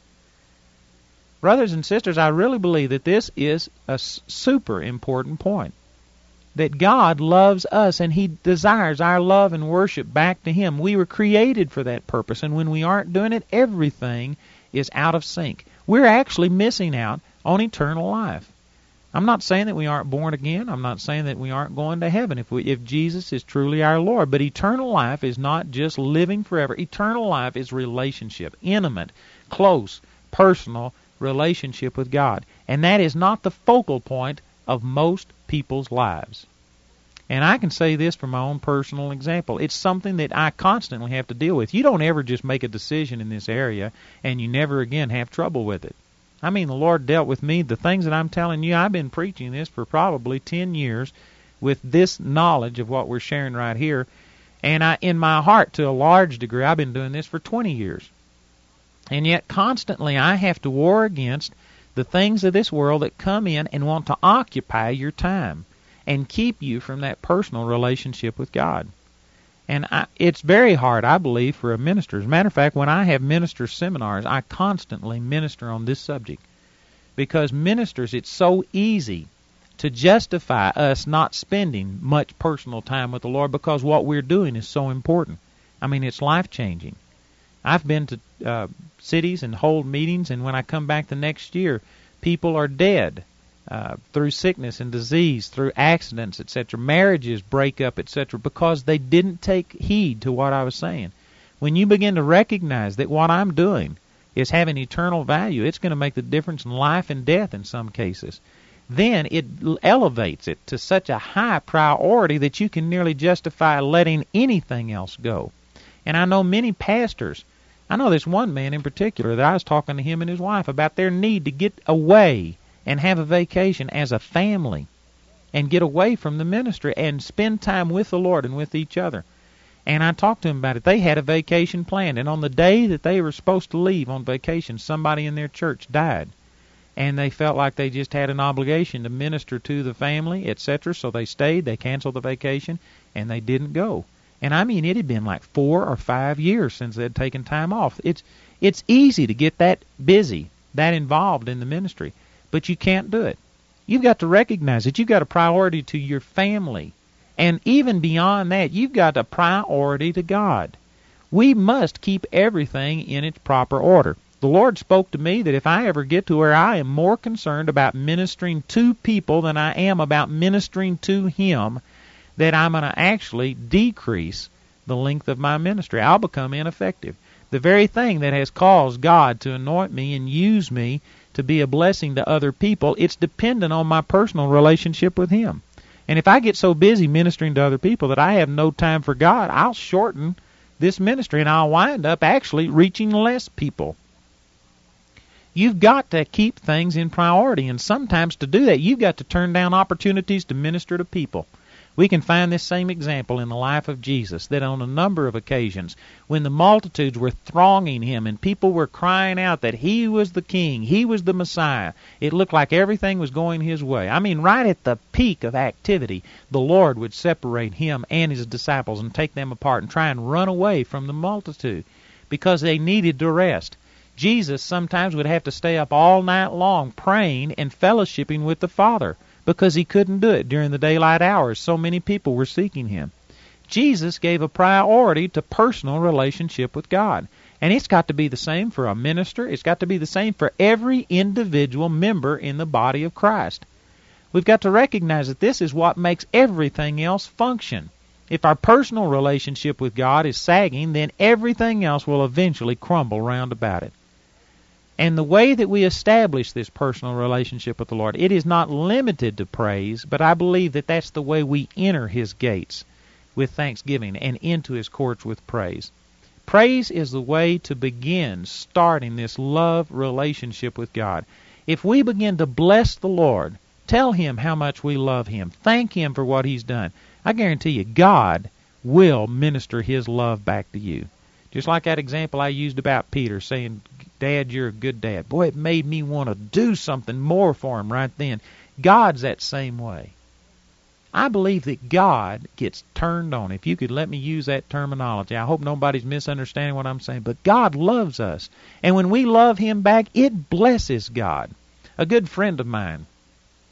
Brothers and sisters, I really believe that this is a super important point. that God loves us and He desires our love and worship back to Him. We were created for that purpose, and when we aren't doing it, everything is out of sync. We're actually missing out on eternal life. I'm not saying that we aren't born again. I'm not saying that we aren't going to heaven if Jesus is truly our Lord. But eternal life is not just living forever. Eternal life is relationship, intimate, close, personal relationship with God. And that is not the focal point of most people's lives. And I can say this from my own personal example. It's something that I constantly have to deal with. You don't ever just make a decision in this area and you never again have trouble with it. I mean, the Lord dealt with me. The things that I'm telling you, I've been preaching this for probably 10 years with this knowledge of what we're sharing right here. And in my heart, to a large degree, I've been doing this for 20 years. And yet constantly I have to war against the things of this world that come in and want to occupy your time and keep you from that personal relationship with God. And it's very hard, I believe, for a minister. As a matter of fact, when I have minister seminars, I constantly minister on this subject. Because ministers, it's so easy to justify us not spending much personal time with the Lord because what we're doing is so important. I mean, it's life-changing. I've been to cities and hold meetings, and when I come back the next year, people are dead. Through sickness and disease, through accidents, etc. Marriages break up, etc. because they didn't take heed to what I was saying. When you begin to recognize that what I'm doing is having eternal value, it's going to make the difference in life and death in some cases. Then it elevates it to such a high priority that you can nearly justify letting anything else go. And I know many pastors, I know this one man in particular that I was talking to him and his wife about their need to get away and have a vacation as a family and get away from the ministry and spend time with the Lord and with each other. And I talked to them about it. They had a vacation planned, and on the day that they were supposed to leave on vacation, somebody in their church died. And they felt like they just had an obligation to minister to the family, etc. So they stayed, they canceled the vacation, and they didn't go. And I mean, it had been like 4 or 5 years since they'd taken time off. It's easy to get that busy, that involved in the ministry. But you can't do it. You've got to recognize that you've got a priority to your family. And even beyond that, you've got a priority to God. We must keep everything in its proper order. The Lord spoke to me that if I ever get to where I am more concerned about ministering to people than I am about ministering to Him, that I'm going to actually decrease the length of my ministry. I'll become ineffective. The very thing that has caused God to anoint me and use me to be a blessing to other people, it's dependent on my personal relationship with Him. And if I get so busy ministering to other people that I have no time for God, I'll shorten this ministry and I'll wind up actually reaching less people. You've got to keep things in priority, and sometimes to do that, you've got to turn down opportunities to minister to people. We can find this same example in the life of Jesus, that on a number of occasions, when the multitudes were thronging Him and people were crying out that He was the King, He was the Messiah, it looked like everything was going His way. I mean, right at the peak of activity, the Lord would separate Him and His disciples and take them apart and try and run away from the multitude because they needed to rest. Jesus sometimes would have to stay up all night long praying and fellowshipping with the Father, because He couldn't do it during the daylight hours. So many people were seeking Him. Jesus gave a priority to personal relationship with God. And it's got to be the same for a minister. It's got to be the same for every individual member in the body of Christ. We've got to recognize that this is what makes everything else function. If our personal relationship with God is sagging, then everything else will eventually crumble round about it. And the way that we establish this personal relationship with the Lord, it is not limited to praise, but I believe that that's the way we enter His gates with thanksgiving and into His courts with praise. Praise is the way to begin starting this love relationship with God. If we begin to bless the Lord, tell Him how much we love Him, thank Him for what He's done, I guarantee you God will minister His love back to you. Just like that example I used about Peter saying, Dad, you're a good dad. Boy, it made me want to do something more for him right then. God's that same way. I believe that God gets turned on. If you could let me use that terminology. I hope nobody's misunderstanding what I'm saying. But God loves us. And when we love Him back, it blesses God. A good friend of mine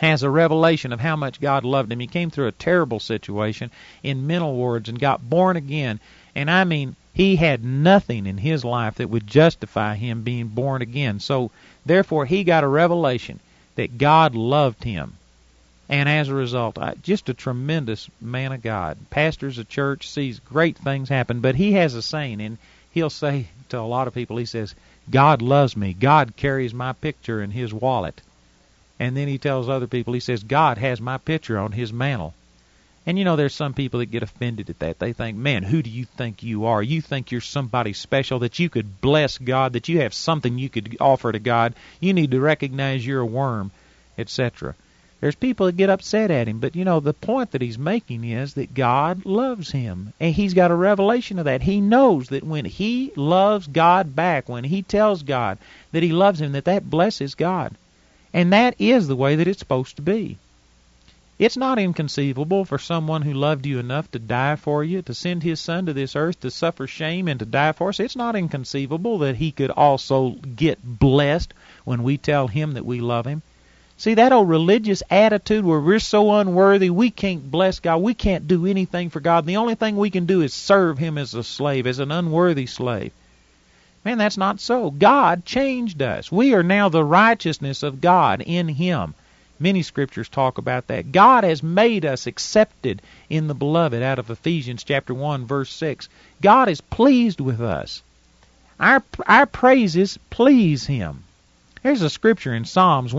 has a revelation of how much God loved him. He came through a terrible situation in mental wards and got born again. And I mean, he had nothing in his life that would justify him being born again. So, therefore, he got a revelation that God loved him. And as a result, just a tremendous man of God. Pastors a church, sees great things happen. But he has a saying, and he'll say to a lot of people, he says, God loves me. God carries my picture in his wallet. And then he tells other people, he says, God has my picture on his mantle. And you know, there's some people that get offended at that. They think, man, who do you think you are? You think you're somebody special, that you could bless God, that you have something you could offer to God. You need to recognize you're a worm, etc. There's people that get upset at him. But, you know, the point that he's making is that God loves him. And he's got a revelation of that. He knows that when he loves God back, when he tells God that he loves him, that blesses God. And that is the way that it's supposed to be. It's not inconceivable for someone who loved you enough to die for you, to send his son to this earth to suffer shame and to die for us. It's not inconceivable that he could also get blessed when we tell him that we love him. See, that old religious attitude where we're so unworthy, we can't bless God, we can't do anything for God. The only thing we can do is serve him as a slave, as an unworthy slave. Man, that's not so. God changed us. We are now the righteousness of God in him. Many scriptures talk about that. God has made us accepted in the beloved out of Ephesians chapter 1, verse 6. God is pleased with us. Our praises please him. There's a scripture in Psalms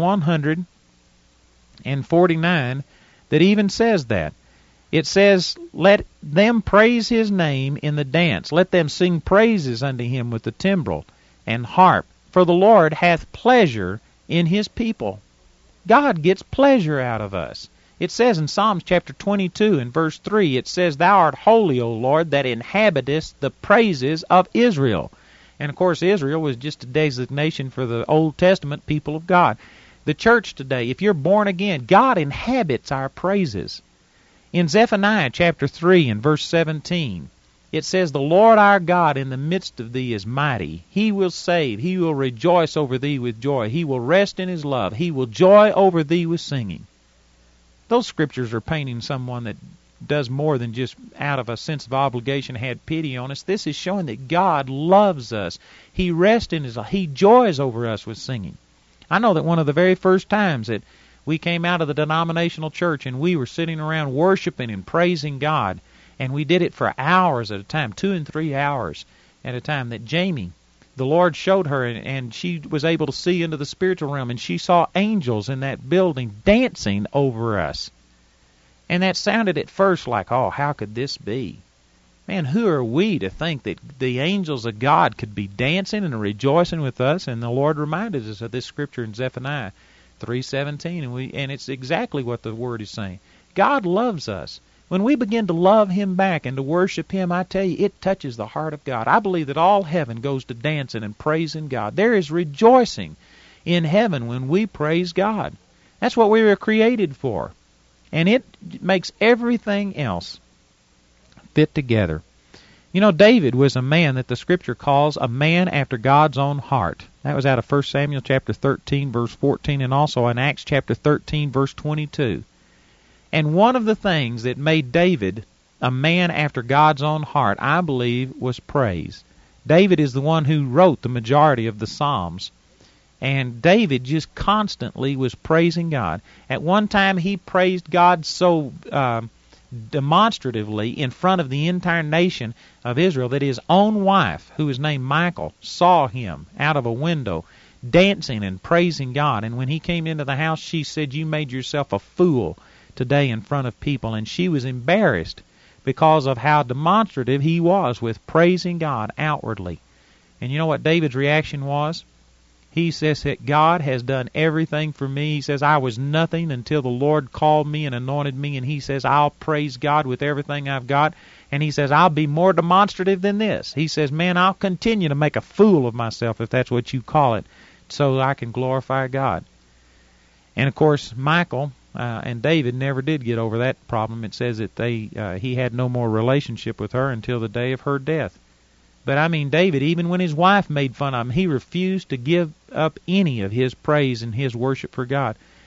149 that even says that. It says, let them praise his name in the dance. Let them sing praises unto him with the timbrel and harp. For the Lord hath pleasure in his people. God gets pleasure out of us. It says in Psalms chapter 22 and verse 3, it says, Thou art holy, O Lord, that inhabitest the praises of Israel. And of course, Israel was just a designation for the Old Testament people of God. The church today, if you're born again, God inhabits our praises. In Zephaniah chapter 3 and verse 17, it says, The Lord our God in the midst of thee is mighty. He will save. He will rejoice over thee with joy. He will rest in his love. He will joy over thee with singing. Those scriptures are painting someone that does more than just out of a sense of obligation had pity on us. This is showing that God loves us. He rests in his love. He joys over us with singing. I know that one of the very first times that we came out of the denominational church and we were sitting around worshiping and praising God, and we did it for hours at a time, 2 and 3 hours at a time, that Jamie, the Lord showed her, and she was able to see into the spiritual realm, and she saw angels in that building dancing over us. And that sounded at first like, oh, how could this be? Man, who are we to think that the angels of God could be dancing and rejoicing with us? And the Lord reminded us of this scripture in Zephaniah 3:17, and it's exactly what the Word is saying. God loves us. When we begin to love him back and to worship him, I tell you, it touches the heart of God. I believe that all heaven goes to dancing and praising God. There is rejoicing in heaven when we praise God. That's what we were created for. And it makes everything else fit together. You know, David was a man that the Scripture calls a man after God's own heart. That was out of 1 Samuel chapter 13, verse 14, and also in Acts chapter 13, verse 22. And one of the things that made David a man after God's own heart, I believe, was praise. David is the one who wrote the majority of the Psalms. And David just constantly was praising God. At one time, he praised God so demonstratively in front of the entire nation of Israel that his own wife, who was named Michal, saw him out of a window dancing and praising God. And when he came into the house, she said, You made yourself a fool today in front of people. And she was embarrassed because of how demonstrative he was with praising God outwardly. And you know what David's reaction was? He says that God has done everything for me. He says, I was nothing until the Lord called me and anointed me. And he says, I'll praise God with everything I've got. And he says, I'll be more demonstrative than this. He says, man, I'll continue to make a fool of myself, if that's what you call it, so I can glorify God. And of course, Michal and David never did get over that problem. It says that he had no more relationship with her until the day of her death. But I mean, David, even when his wife made fun of him, he refused to give up any of his praise and his worship for God.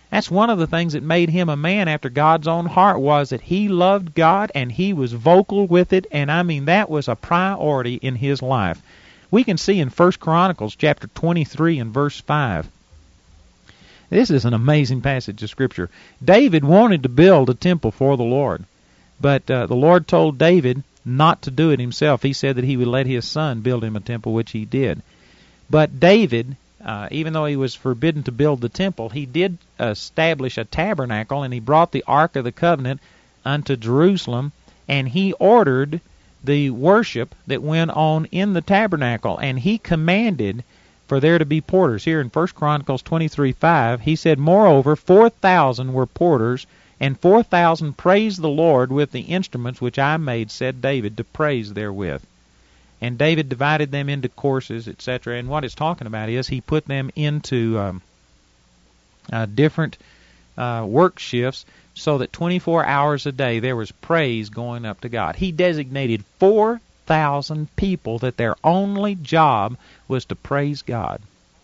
That's one of the things that made him a man after God's own heart, was that he loved God and he was vocal with it, and I mean that was a priority in his life. We can see in 1 Chronicles chapter 23 and verse 5. This is an amazing passage of Scripture. David wanted to build a temple for the Lord, but the Lord told David not to do it himself. He said that he would let his son build him a temple, which he did. But David, even though he was forbidden to build the temple, he did establish a tabernacle, and he brought the Ark of the Covenant unto Jerusalem, and he ordered the worship that went on in the tabernacle, and he commanded for there to be porters. Here in 1 Chronicles 23:5, he said, "Moreover, 4,000 were porters, and 4,000 praised the Lord with the instruments which I made," said David, "to praise therewith." And David divided them into courses, etc. And what it's talking about is he put them into different work shifts, so that 24 hours a day there was praise going up to God. He designated 4,000 people that their only job was to praise God.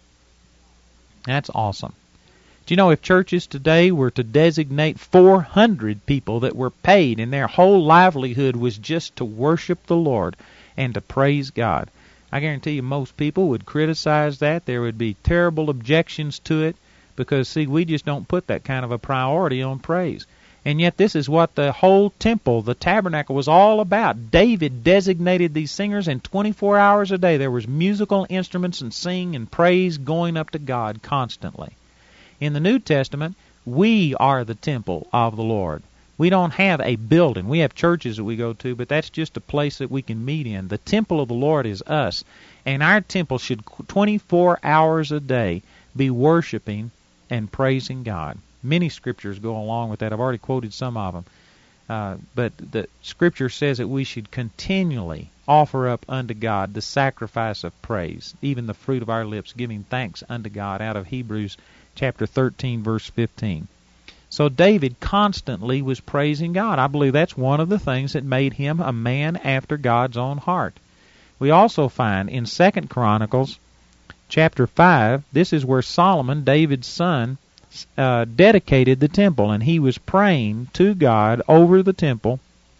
That's awesome. Do you know, if churches today were to designate 400 people that were paid and their whole livelihood was just to worship the Lord and to praise God, I guarantee you most people would criticize that. There would be terrible objections to it because, see, we just don't put that kind of a priority on praise. And yet this is what the whole temple, the tabernacle, was all about. David designated these singers, and 24 hours a day there was musical instruments and sing and praise going up to God constantly. In the New Testament, we are the temple of the Lord. We don't have a building. We have churches that we go to, but that's just a place that we can meet in. The temple of the Lord is us, and our temple should 24 hours a day be worshiping and praising God. Many scriptures go along with that. I've already quoted some of them. But the Scripture says that we should continually offer up unto God the sacrifice of praise, even the fruit of our lips, giving thanks unto God, out of Hebrews chapter 13, verse 15. So David constantly was praising God. I believe that's one of the things that made him a man after God's own heart. We also find in 2 Chronicles chapter 5, this is where Solomon, David's son, dedicated the temple, and he was praying to God over the temple.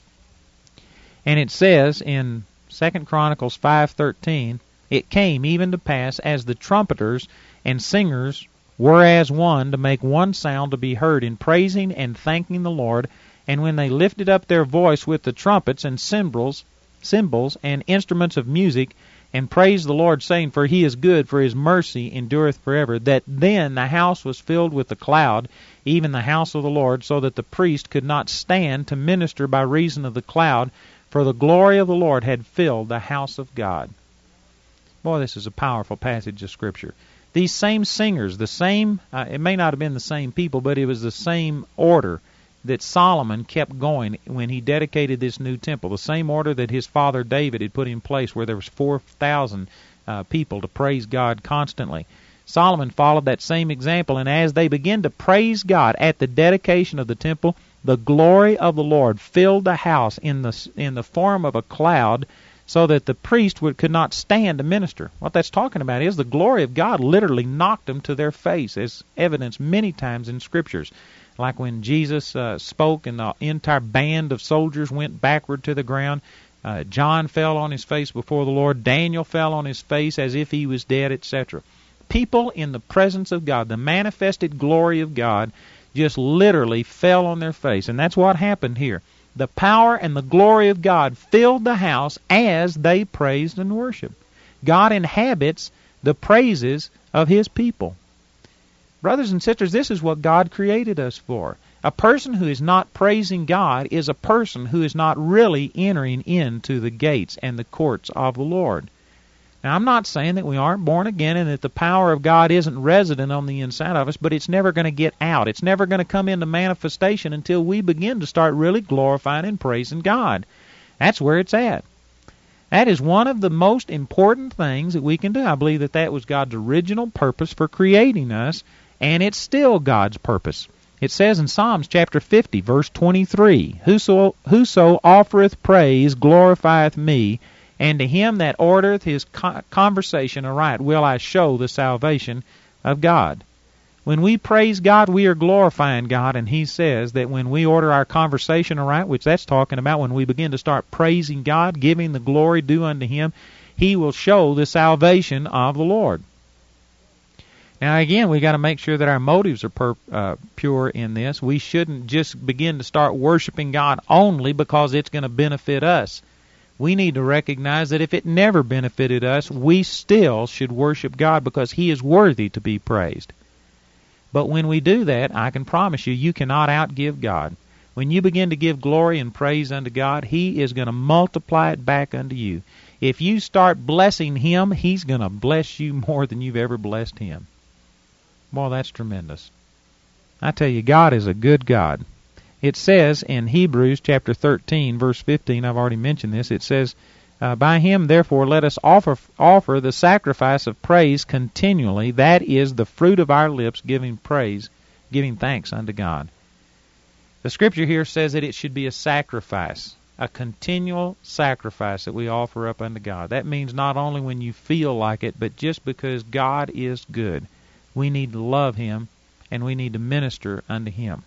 And it says in 2 Chronicles 5:13, "It came even to pass, as the trumpeters and singers were as one, to make one sound to be heard in praising and thanking the Lord, and when they lifted up their voice with the trumpets and cymbals and instruments of music, and praised the Lord, saying, For he is good, for his mercy endureth forever, that then the house was filled with the cloud, even the house of the Lord, so that the priest could not stand to minister by reason of the cloud, for the glory of the Lord had filled the house of God." Boy, this is a powerful passage of Scripture. These same singers, the same, it may not have been the same people, but it was the same order that Solomon kept going when he dedicated this new temple, the same order that his father David had put in place, where there was 4,000 people to praise God constantly. Solomon followed that same example, and as they began to praise God at the dedication of the temple, the glory of the Lord filled the house in the form of a cloud, so that the priest could not stand to minister. What that's talking about is the glory of God literally knocked them to their face, as evidenced many times in Scriptures. Like when Jesus spoke and the entire band of soldiers went backward to the ground. John fell on his face before the Lord. Daniel fell on his face as if he was dead, etc. People in the presence of God, the manifested glory of God, just literally fell on their face. And that's what happened here. The power and the glory of God filled the house as they praised and worshiped. God inhabits the praises of His people. Brothers and sisters, this is what God created us for. A person who is not praising God is a person who is not really entering into the gates and the courts of the Lord. Now, I'm not saying that we aren't born again and that the power of God isn't resident on the inside of us, but it's never going to get out. It's never going to come into manifestation until we begin to start really glorifying and praising God. That's where it's at. That is one of the most important things that we can do. I believe that that was God's original purpose for creating us, and it's still God's purpose. It says in Psalms chapter 50, verse 23, Whoso offereth praise glorifieth me, and to him that ordereth his conversation aright will I show the salvation of God. When we praise God, we are glorifying God, and He says that when we order our conversation aright, which that's talking about when we begin to start praising God, giving the glory due unto Him, He will show the salvation of the Lord. Now again, we got to make sure that our motives are pure in this. We shouldn't just begin to start worshiping God only because it's going to benefit us. We need to recognize that if it never benefited us, we still should worship God because He is worthy to be praised. But when we do that, I can promise you, you cannot outgive God. When you begin to give glory and praise unto God, He is going to multiply it back unto you. If you start blessing Him, He's going to bless you more than you've ever blessed Him. Boy, that's tremendous. I tell you, God is a good God. It says in Hebrews chapter 13, verse 15, I've already mentioned this, it says, by Him, therefore, let us offer the sacrifice of praise continually. That is the fruit of our lips, giving praise, giving thanks unto God. The Scripture here says that it should be a sacrifice, a continual sacrifice that we offer up unto God. That means not only when you feel like it, but just because God is good. We need to love Him, and we need to minister unto Him.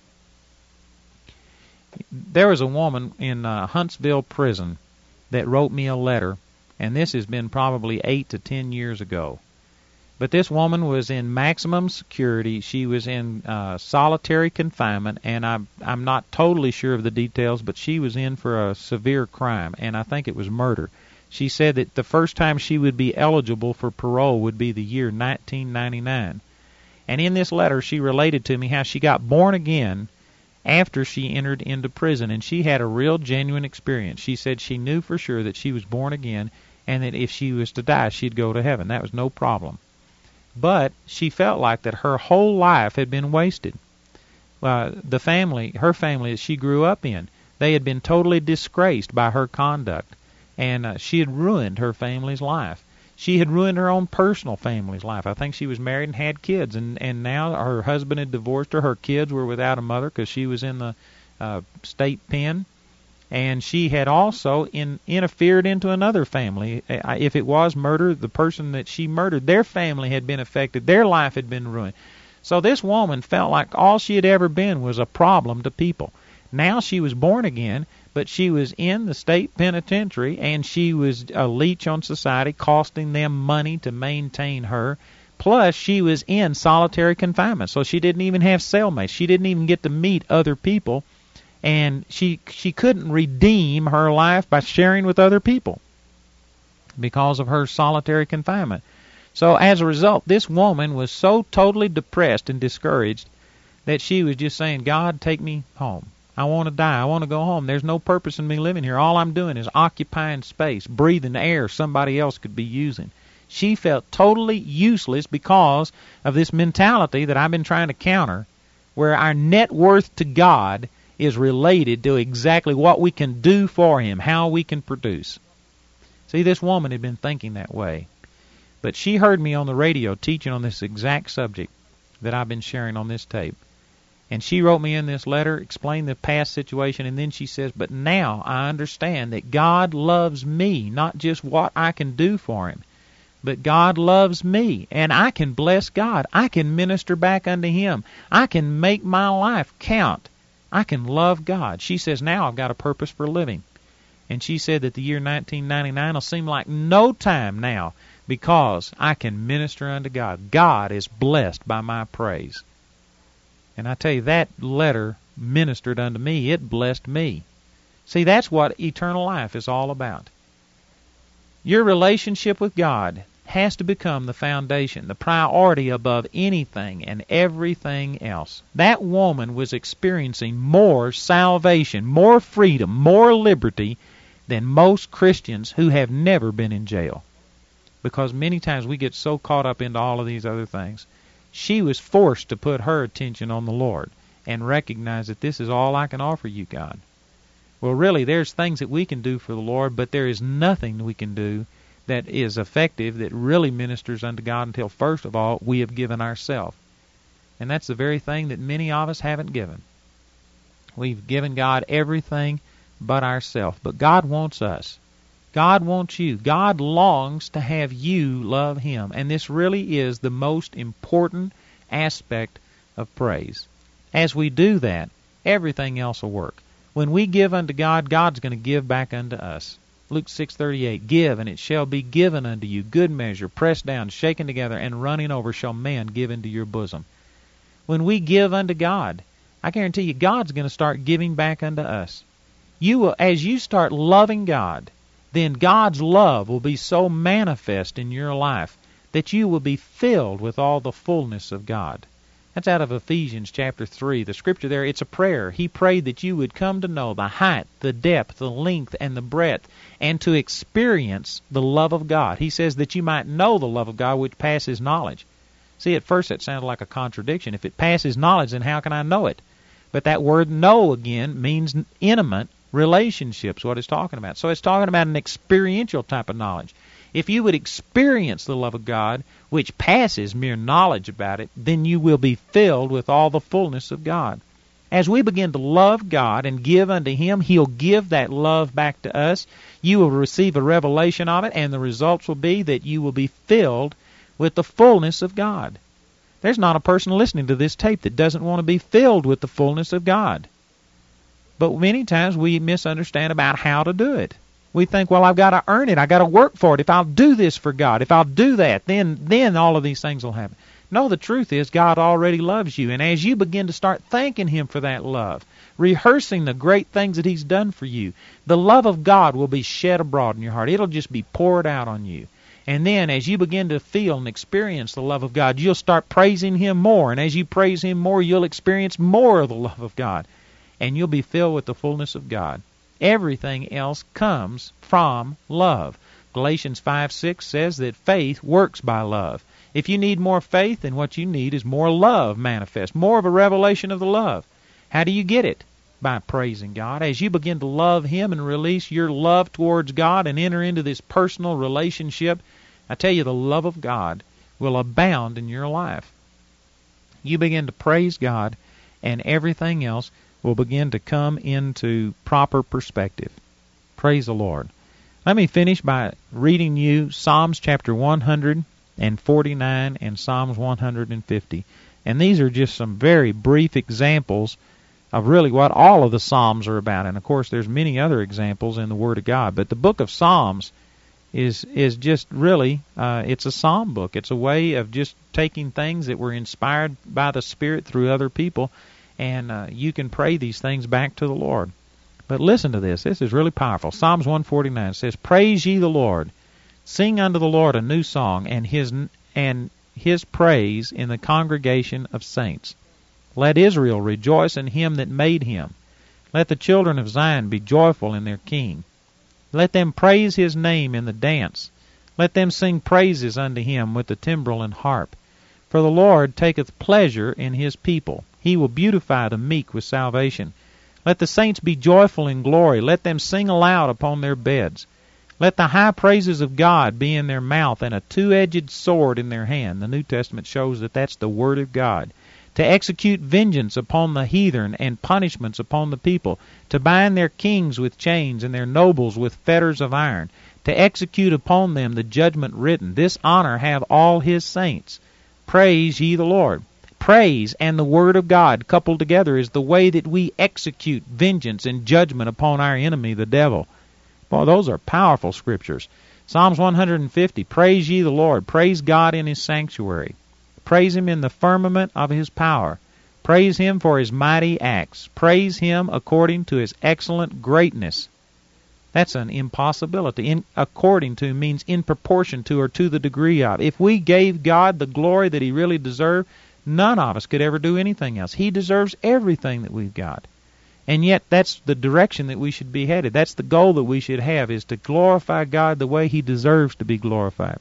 There was a woman in Huntsville prison that wrote me a letter, and this has been probably 8 to 10 years ago. But this woman was in maximum security. She was in solitary confinement, and I'm not totally sure of the details, but she was in for a severe crime, and I think it was murder. She said that the first time she would be eligible for parole would be the year 1999. And in this letter, she related to me how she got born again after she entered into prison, and she had a real genuine experience. She said she knew for sure that she was born again, and that if she was to die, she'd go to heaven. That was no problem. But she felt like that her whole life had been wasted. Her family that she grew up in, they had been totally disgraced by her conduct, and she had ruined her family's life. She had ruined her own personal family's life. I think she was married and had kids, and now her husband had divorced her. Her kids were without a mother because she was in the state pen. And she had also interfered into another family. If it was murder, the person that she murdered, their family had been affected. Their life had been ruined. So this woman felt like all she had ever been was a problem to people. Now she was born again, but she was in the state penitentiary, and she was a leech on society, costing them money to maintain her. Plus, she was in solitary confinement, so she didn't even have cellmates. She didn't even get to meet other people, and she couldn't redeem her life by sharing with other people because of her solitary confinement. So as a result, this woman was so totally depressed and discouraged that she was just saying, God, take me home. I want to die. I want to go home. There's no purpose in me living here. All I'm doing is occupying space, breathing air somebody else could be using. She felt totally useless because of this mentality that I've been trying to counter, where our net worth to God is related to exactly what we can do for Him, how we can produce. See, this woman had been thinking that way. But she heard me on the radio teaching on this exact subject that I've been sharing on this tape. And she wrote me in this letter, explained the past situation, and then she says, but now I understand that God loves me, not just what I can do for Him, but God loves me, and I can bless God. I can minister back unto Him. I can make my life count. I can love God. She says, now I've got a purpose for living. And she said that the year 1999 will seem like no time now because I can minister unto God. God is blessed by my praise. And I tell you, that letter ministered unto me. It blessed me. See, that's what eternal life is all about. Your relationship with God has to become the foundation, the priority above anything and everything else. That woman was experiencing more salvation, more freedom, more liberty than most Christians who have never been in jail. Because many times we get so caught up into all of these other things. She was forced to put her attention on the Lord and recognize that this is all I can offer you, God. Well, really, there's things that we can do for the Lord, but there is nothing we can do that is effective, that really ministers unto God until, first of all, we have given ourselves. And that's the very thing that many of us haven't given. We've given God everything but ourselves. But God wants us. God wants you. God longs to have you love Him. And this really is the most important aspect of praise. As we do that, everything else will work. When we give unto God, God's going to give back unto us. Luke 6:38, give, and it shall be given unto you, good measure, pressed down, shaken together, and running over shall men give into your bosom. When we give unto God, I guarantee you, God's going to start giving back unto us. You will, as you start loving God, then God's love will be so manifest in your life that you will be filled with all the fullness of God. That's out of Ephesians chapter 3. The scripture there, it's a prayer. He prayed that you would come to know the height, the depth, the length, and the breadth, and to experience the love of God. He says that you might know the love of God which passes knowledge. See, at first that sounded like a contradiction. If it passes knowledge, then how can I know it? But that word know, again, means intimate relationships, what it's talking about. So it's talking about an experiential type of knowledge. If you would experience the love of God, which passes mere knowledge about it, then you will be filled with all the fullness of God. As we begin to love God and give unto Him, He'll give that love back to us. You will receive a revelation of it, and the results will be that you will be filled with the fullness of God. There's not a person listening to this tape that doesn't want to be filled with the fullness of God. But many times we misunderstand about how to do it. We think, well, I've got to earn it. I've got to work for it. If I'll do this for God, if I'll do that, then all of these things will happen. No, the truth is God already loves you. And as you begin to start thanking Him for that love, rehearsing the great things that He's done for you, the love of God will be shed abroad in your heart. It'll just be poured out on you. And then as you begin to feel and experience the love of God, you'll start praising Him more. And as you praise Him more, you'll experience more of the love of God. And you'll be filled with the fullness of God. Everything else comes from love. Galatians 5:6 says that faith works by love. If you need more faith, then what you need is more love manifest, more of a revelation of the love. How do you get it? By praising God. As you begin to love Him and release your love towards God and enter into this personal relationship, I tell you, the love of God will abound in your life. You begin to praise God, and everything else will begin to come into proper perspective. Praise the Lord. Let me finish by reading you Psalms chapter 149 and Psalms 150. And these are just some very brief examples of really what all of the Psalms are about. And of course there's many other examples in the Word of God. But the book of Psalms is just really, it's a psalm book. It's a way of just taking things that were inspired by the Spirit through other people, and you can pray these things back to the Lord. But listen to this. This is really powerful. Psalms 149 says, praise ye the Lord. Sing unto the Lord a new song, and his praise in the congregation of saints. Let Israel rejoice in Him that made him. Let the children of Zion be joyful in their King. Let them praise His name in the dance. Let them sing praises unto Him with the timbrel and harp. For the Lord taketh pleasure in His people. He will beautify the meek with salvation. Let the saints be joyful in glory. Let them sing aloud upon their beds. Let the high praises of God be in their mouth, and a two-edged sword in their hand. The New Testament shows that that's the Word of God. To execute vengeance upon the heathen and punishments upon the people. To bind their kings with chains and their nobles with fetters of iron. To execute upon them the judgment written. This honor have all His saints. Praise ye the Lord. Praise and the Word of God coupled together is the way that we execute vengeance and judgment upon our enemy, the devil. Boy, those are powerful scriptures. Psalms 150, praise ye the Lord. Praise God in His sanctuary. Praise Him in the firmament of His power. Praise Him for His mighty acts. Praise Him according to His excellent greatness. That's an impossibility. According to means in proportion to or to the degree of. If we gave God the glory that He really deserved, none of us could ever do anything else. He deserves everything that we've got. And yet that's the direction that we should be headed. That's the goal that we should have, is to glorify God the way He deserves to be glorified.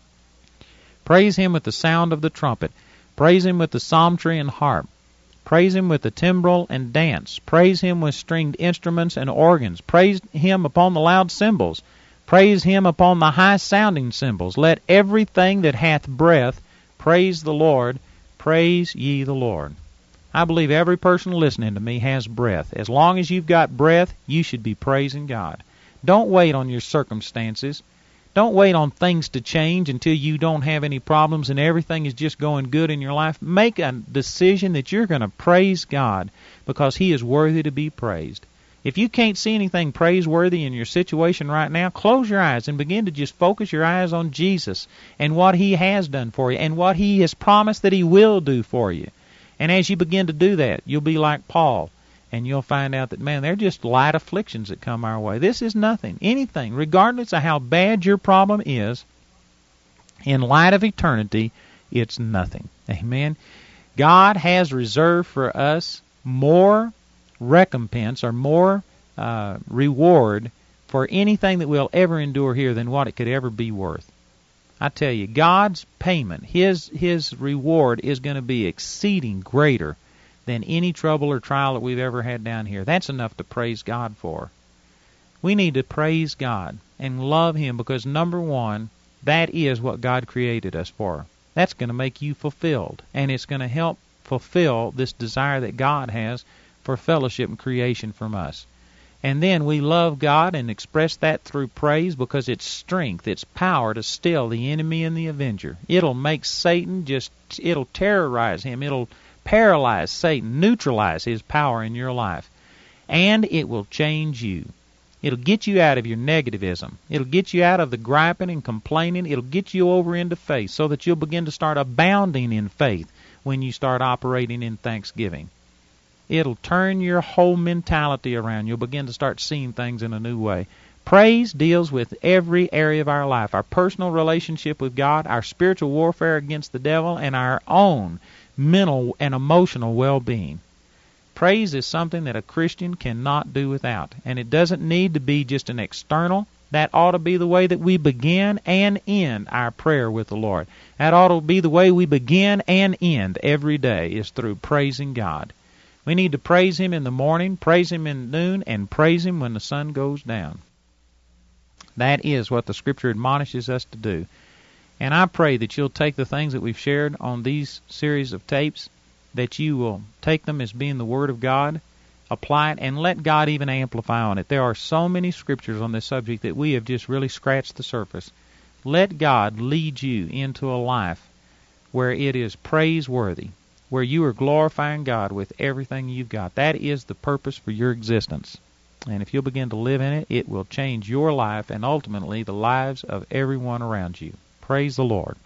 Praise Him with the sound of the trumpet. Praise Him with the psaltery and harp. Praise Him with the timbrel and dance. Praise Him with stringed instruments and organs. Praise Him upon the loud cymbals. Praise Him upon the high-sounding cymbals. Let everything that hath breath praise the Lord. Praise ye the Lord. I believe every person listening to me has breath. As long as you've got breath, you should be praising God. Don't wait on your circumstances. Don't wait on things to change until you don't have any problems and everything is just going good in your life. Make a decision that you're going to praise God because He is worthy to be praised. If you can't see anything praiseworthy in your situation right now, close your eyes and begin to just focus your eyes on Jesus and what He has done for you and what He has promised that He will do for you. And as you begin to do that, you'll be like Paul, and you'll find out that, man, they're just light afflictions that come our way. This is nothing, anything, regardless of how bad your problem is, in light of eternity, it's nothing. Amen? God has reserved for us more recompense or more reward for anything that we'll ever endure here than what it could ever be worth. I tell you, God's payment, His reward is going to be exceeding greater than any trouble or trial that we've ever had down here. That's enough to praise God for. We need to praise God and love Him because, number one, that is what God created us for. That's going to make you fulfilled, and it's going to help fulfill this desire that God has for fellowship and creation from us. And then we love God and express that through praise because it's strength, it's power to still the enemy and the avenger. It'll make Satan it'll terrorize him, it'll paralyze Satan, neutralize his power in your life. And it will change you. It'll get you out of your negativism. It'll get you out of the griping and complaining. It'll get you over into faith so that you'll begin to start abounding in faith when you start operating in thanksgiving. It'll turn your whole mentality around. You'll begin to start seeing things in a new way. Praise deals with every area of our life, our personal relationship with God, our spiritual warfare against the devil, and our own mental and emotional well-being. Praise is something that a Christian cannot do without, and it doesn't need to be just an external. That ought to be the way that we begin and end our prayer with the Lord. That ought to be the way we begin and end every day, is through praising God. We need to praise Him in the morning, praise Him in noon, and praise Him when the sun goes down. That is what the Scripture admonishes us to do. And I pray that you'll take the things that we've shared on these series of tapes, that you will take them as being the Word of God, apply it, and let God even amplify on it. There are so many Scriptures on this subject that we have just really scratched the surface. Let God lead you into a life where it is praiseworthy, where you are glorifying God with everything you've got. That is the purpose for your existence. And if you'll begin to live in it, it will change your life and ultimately the lives of everyone around you. Praise the Lord.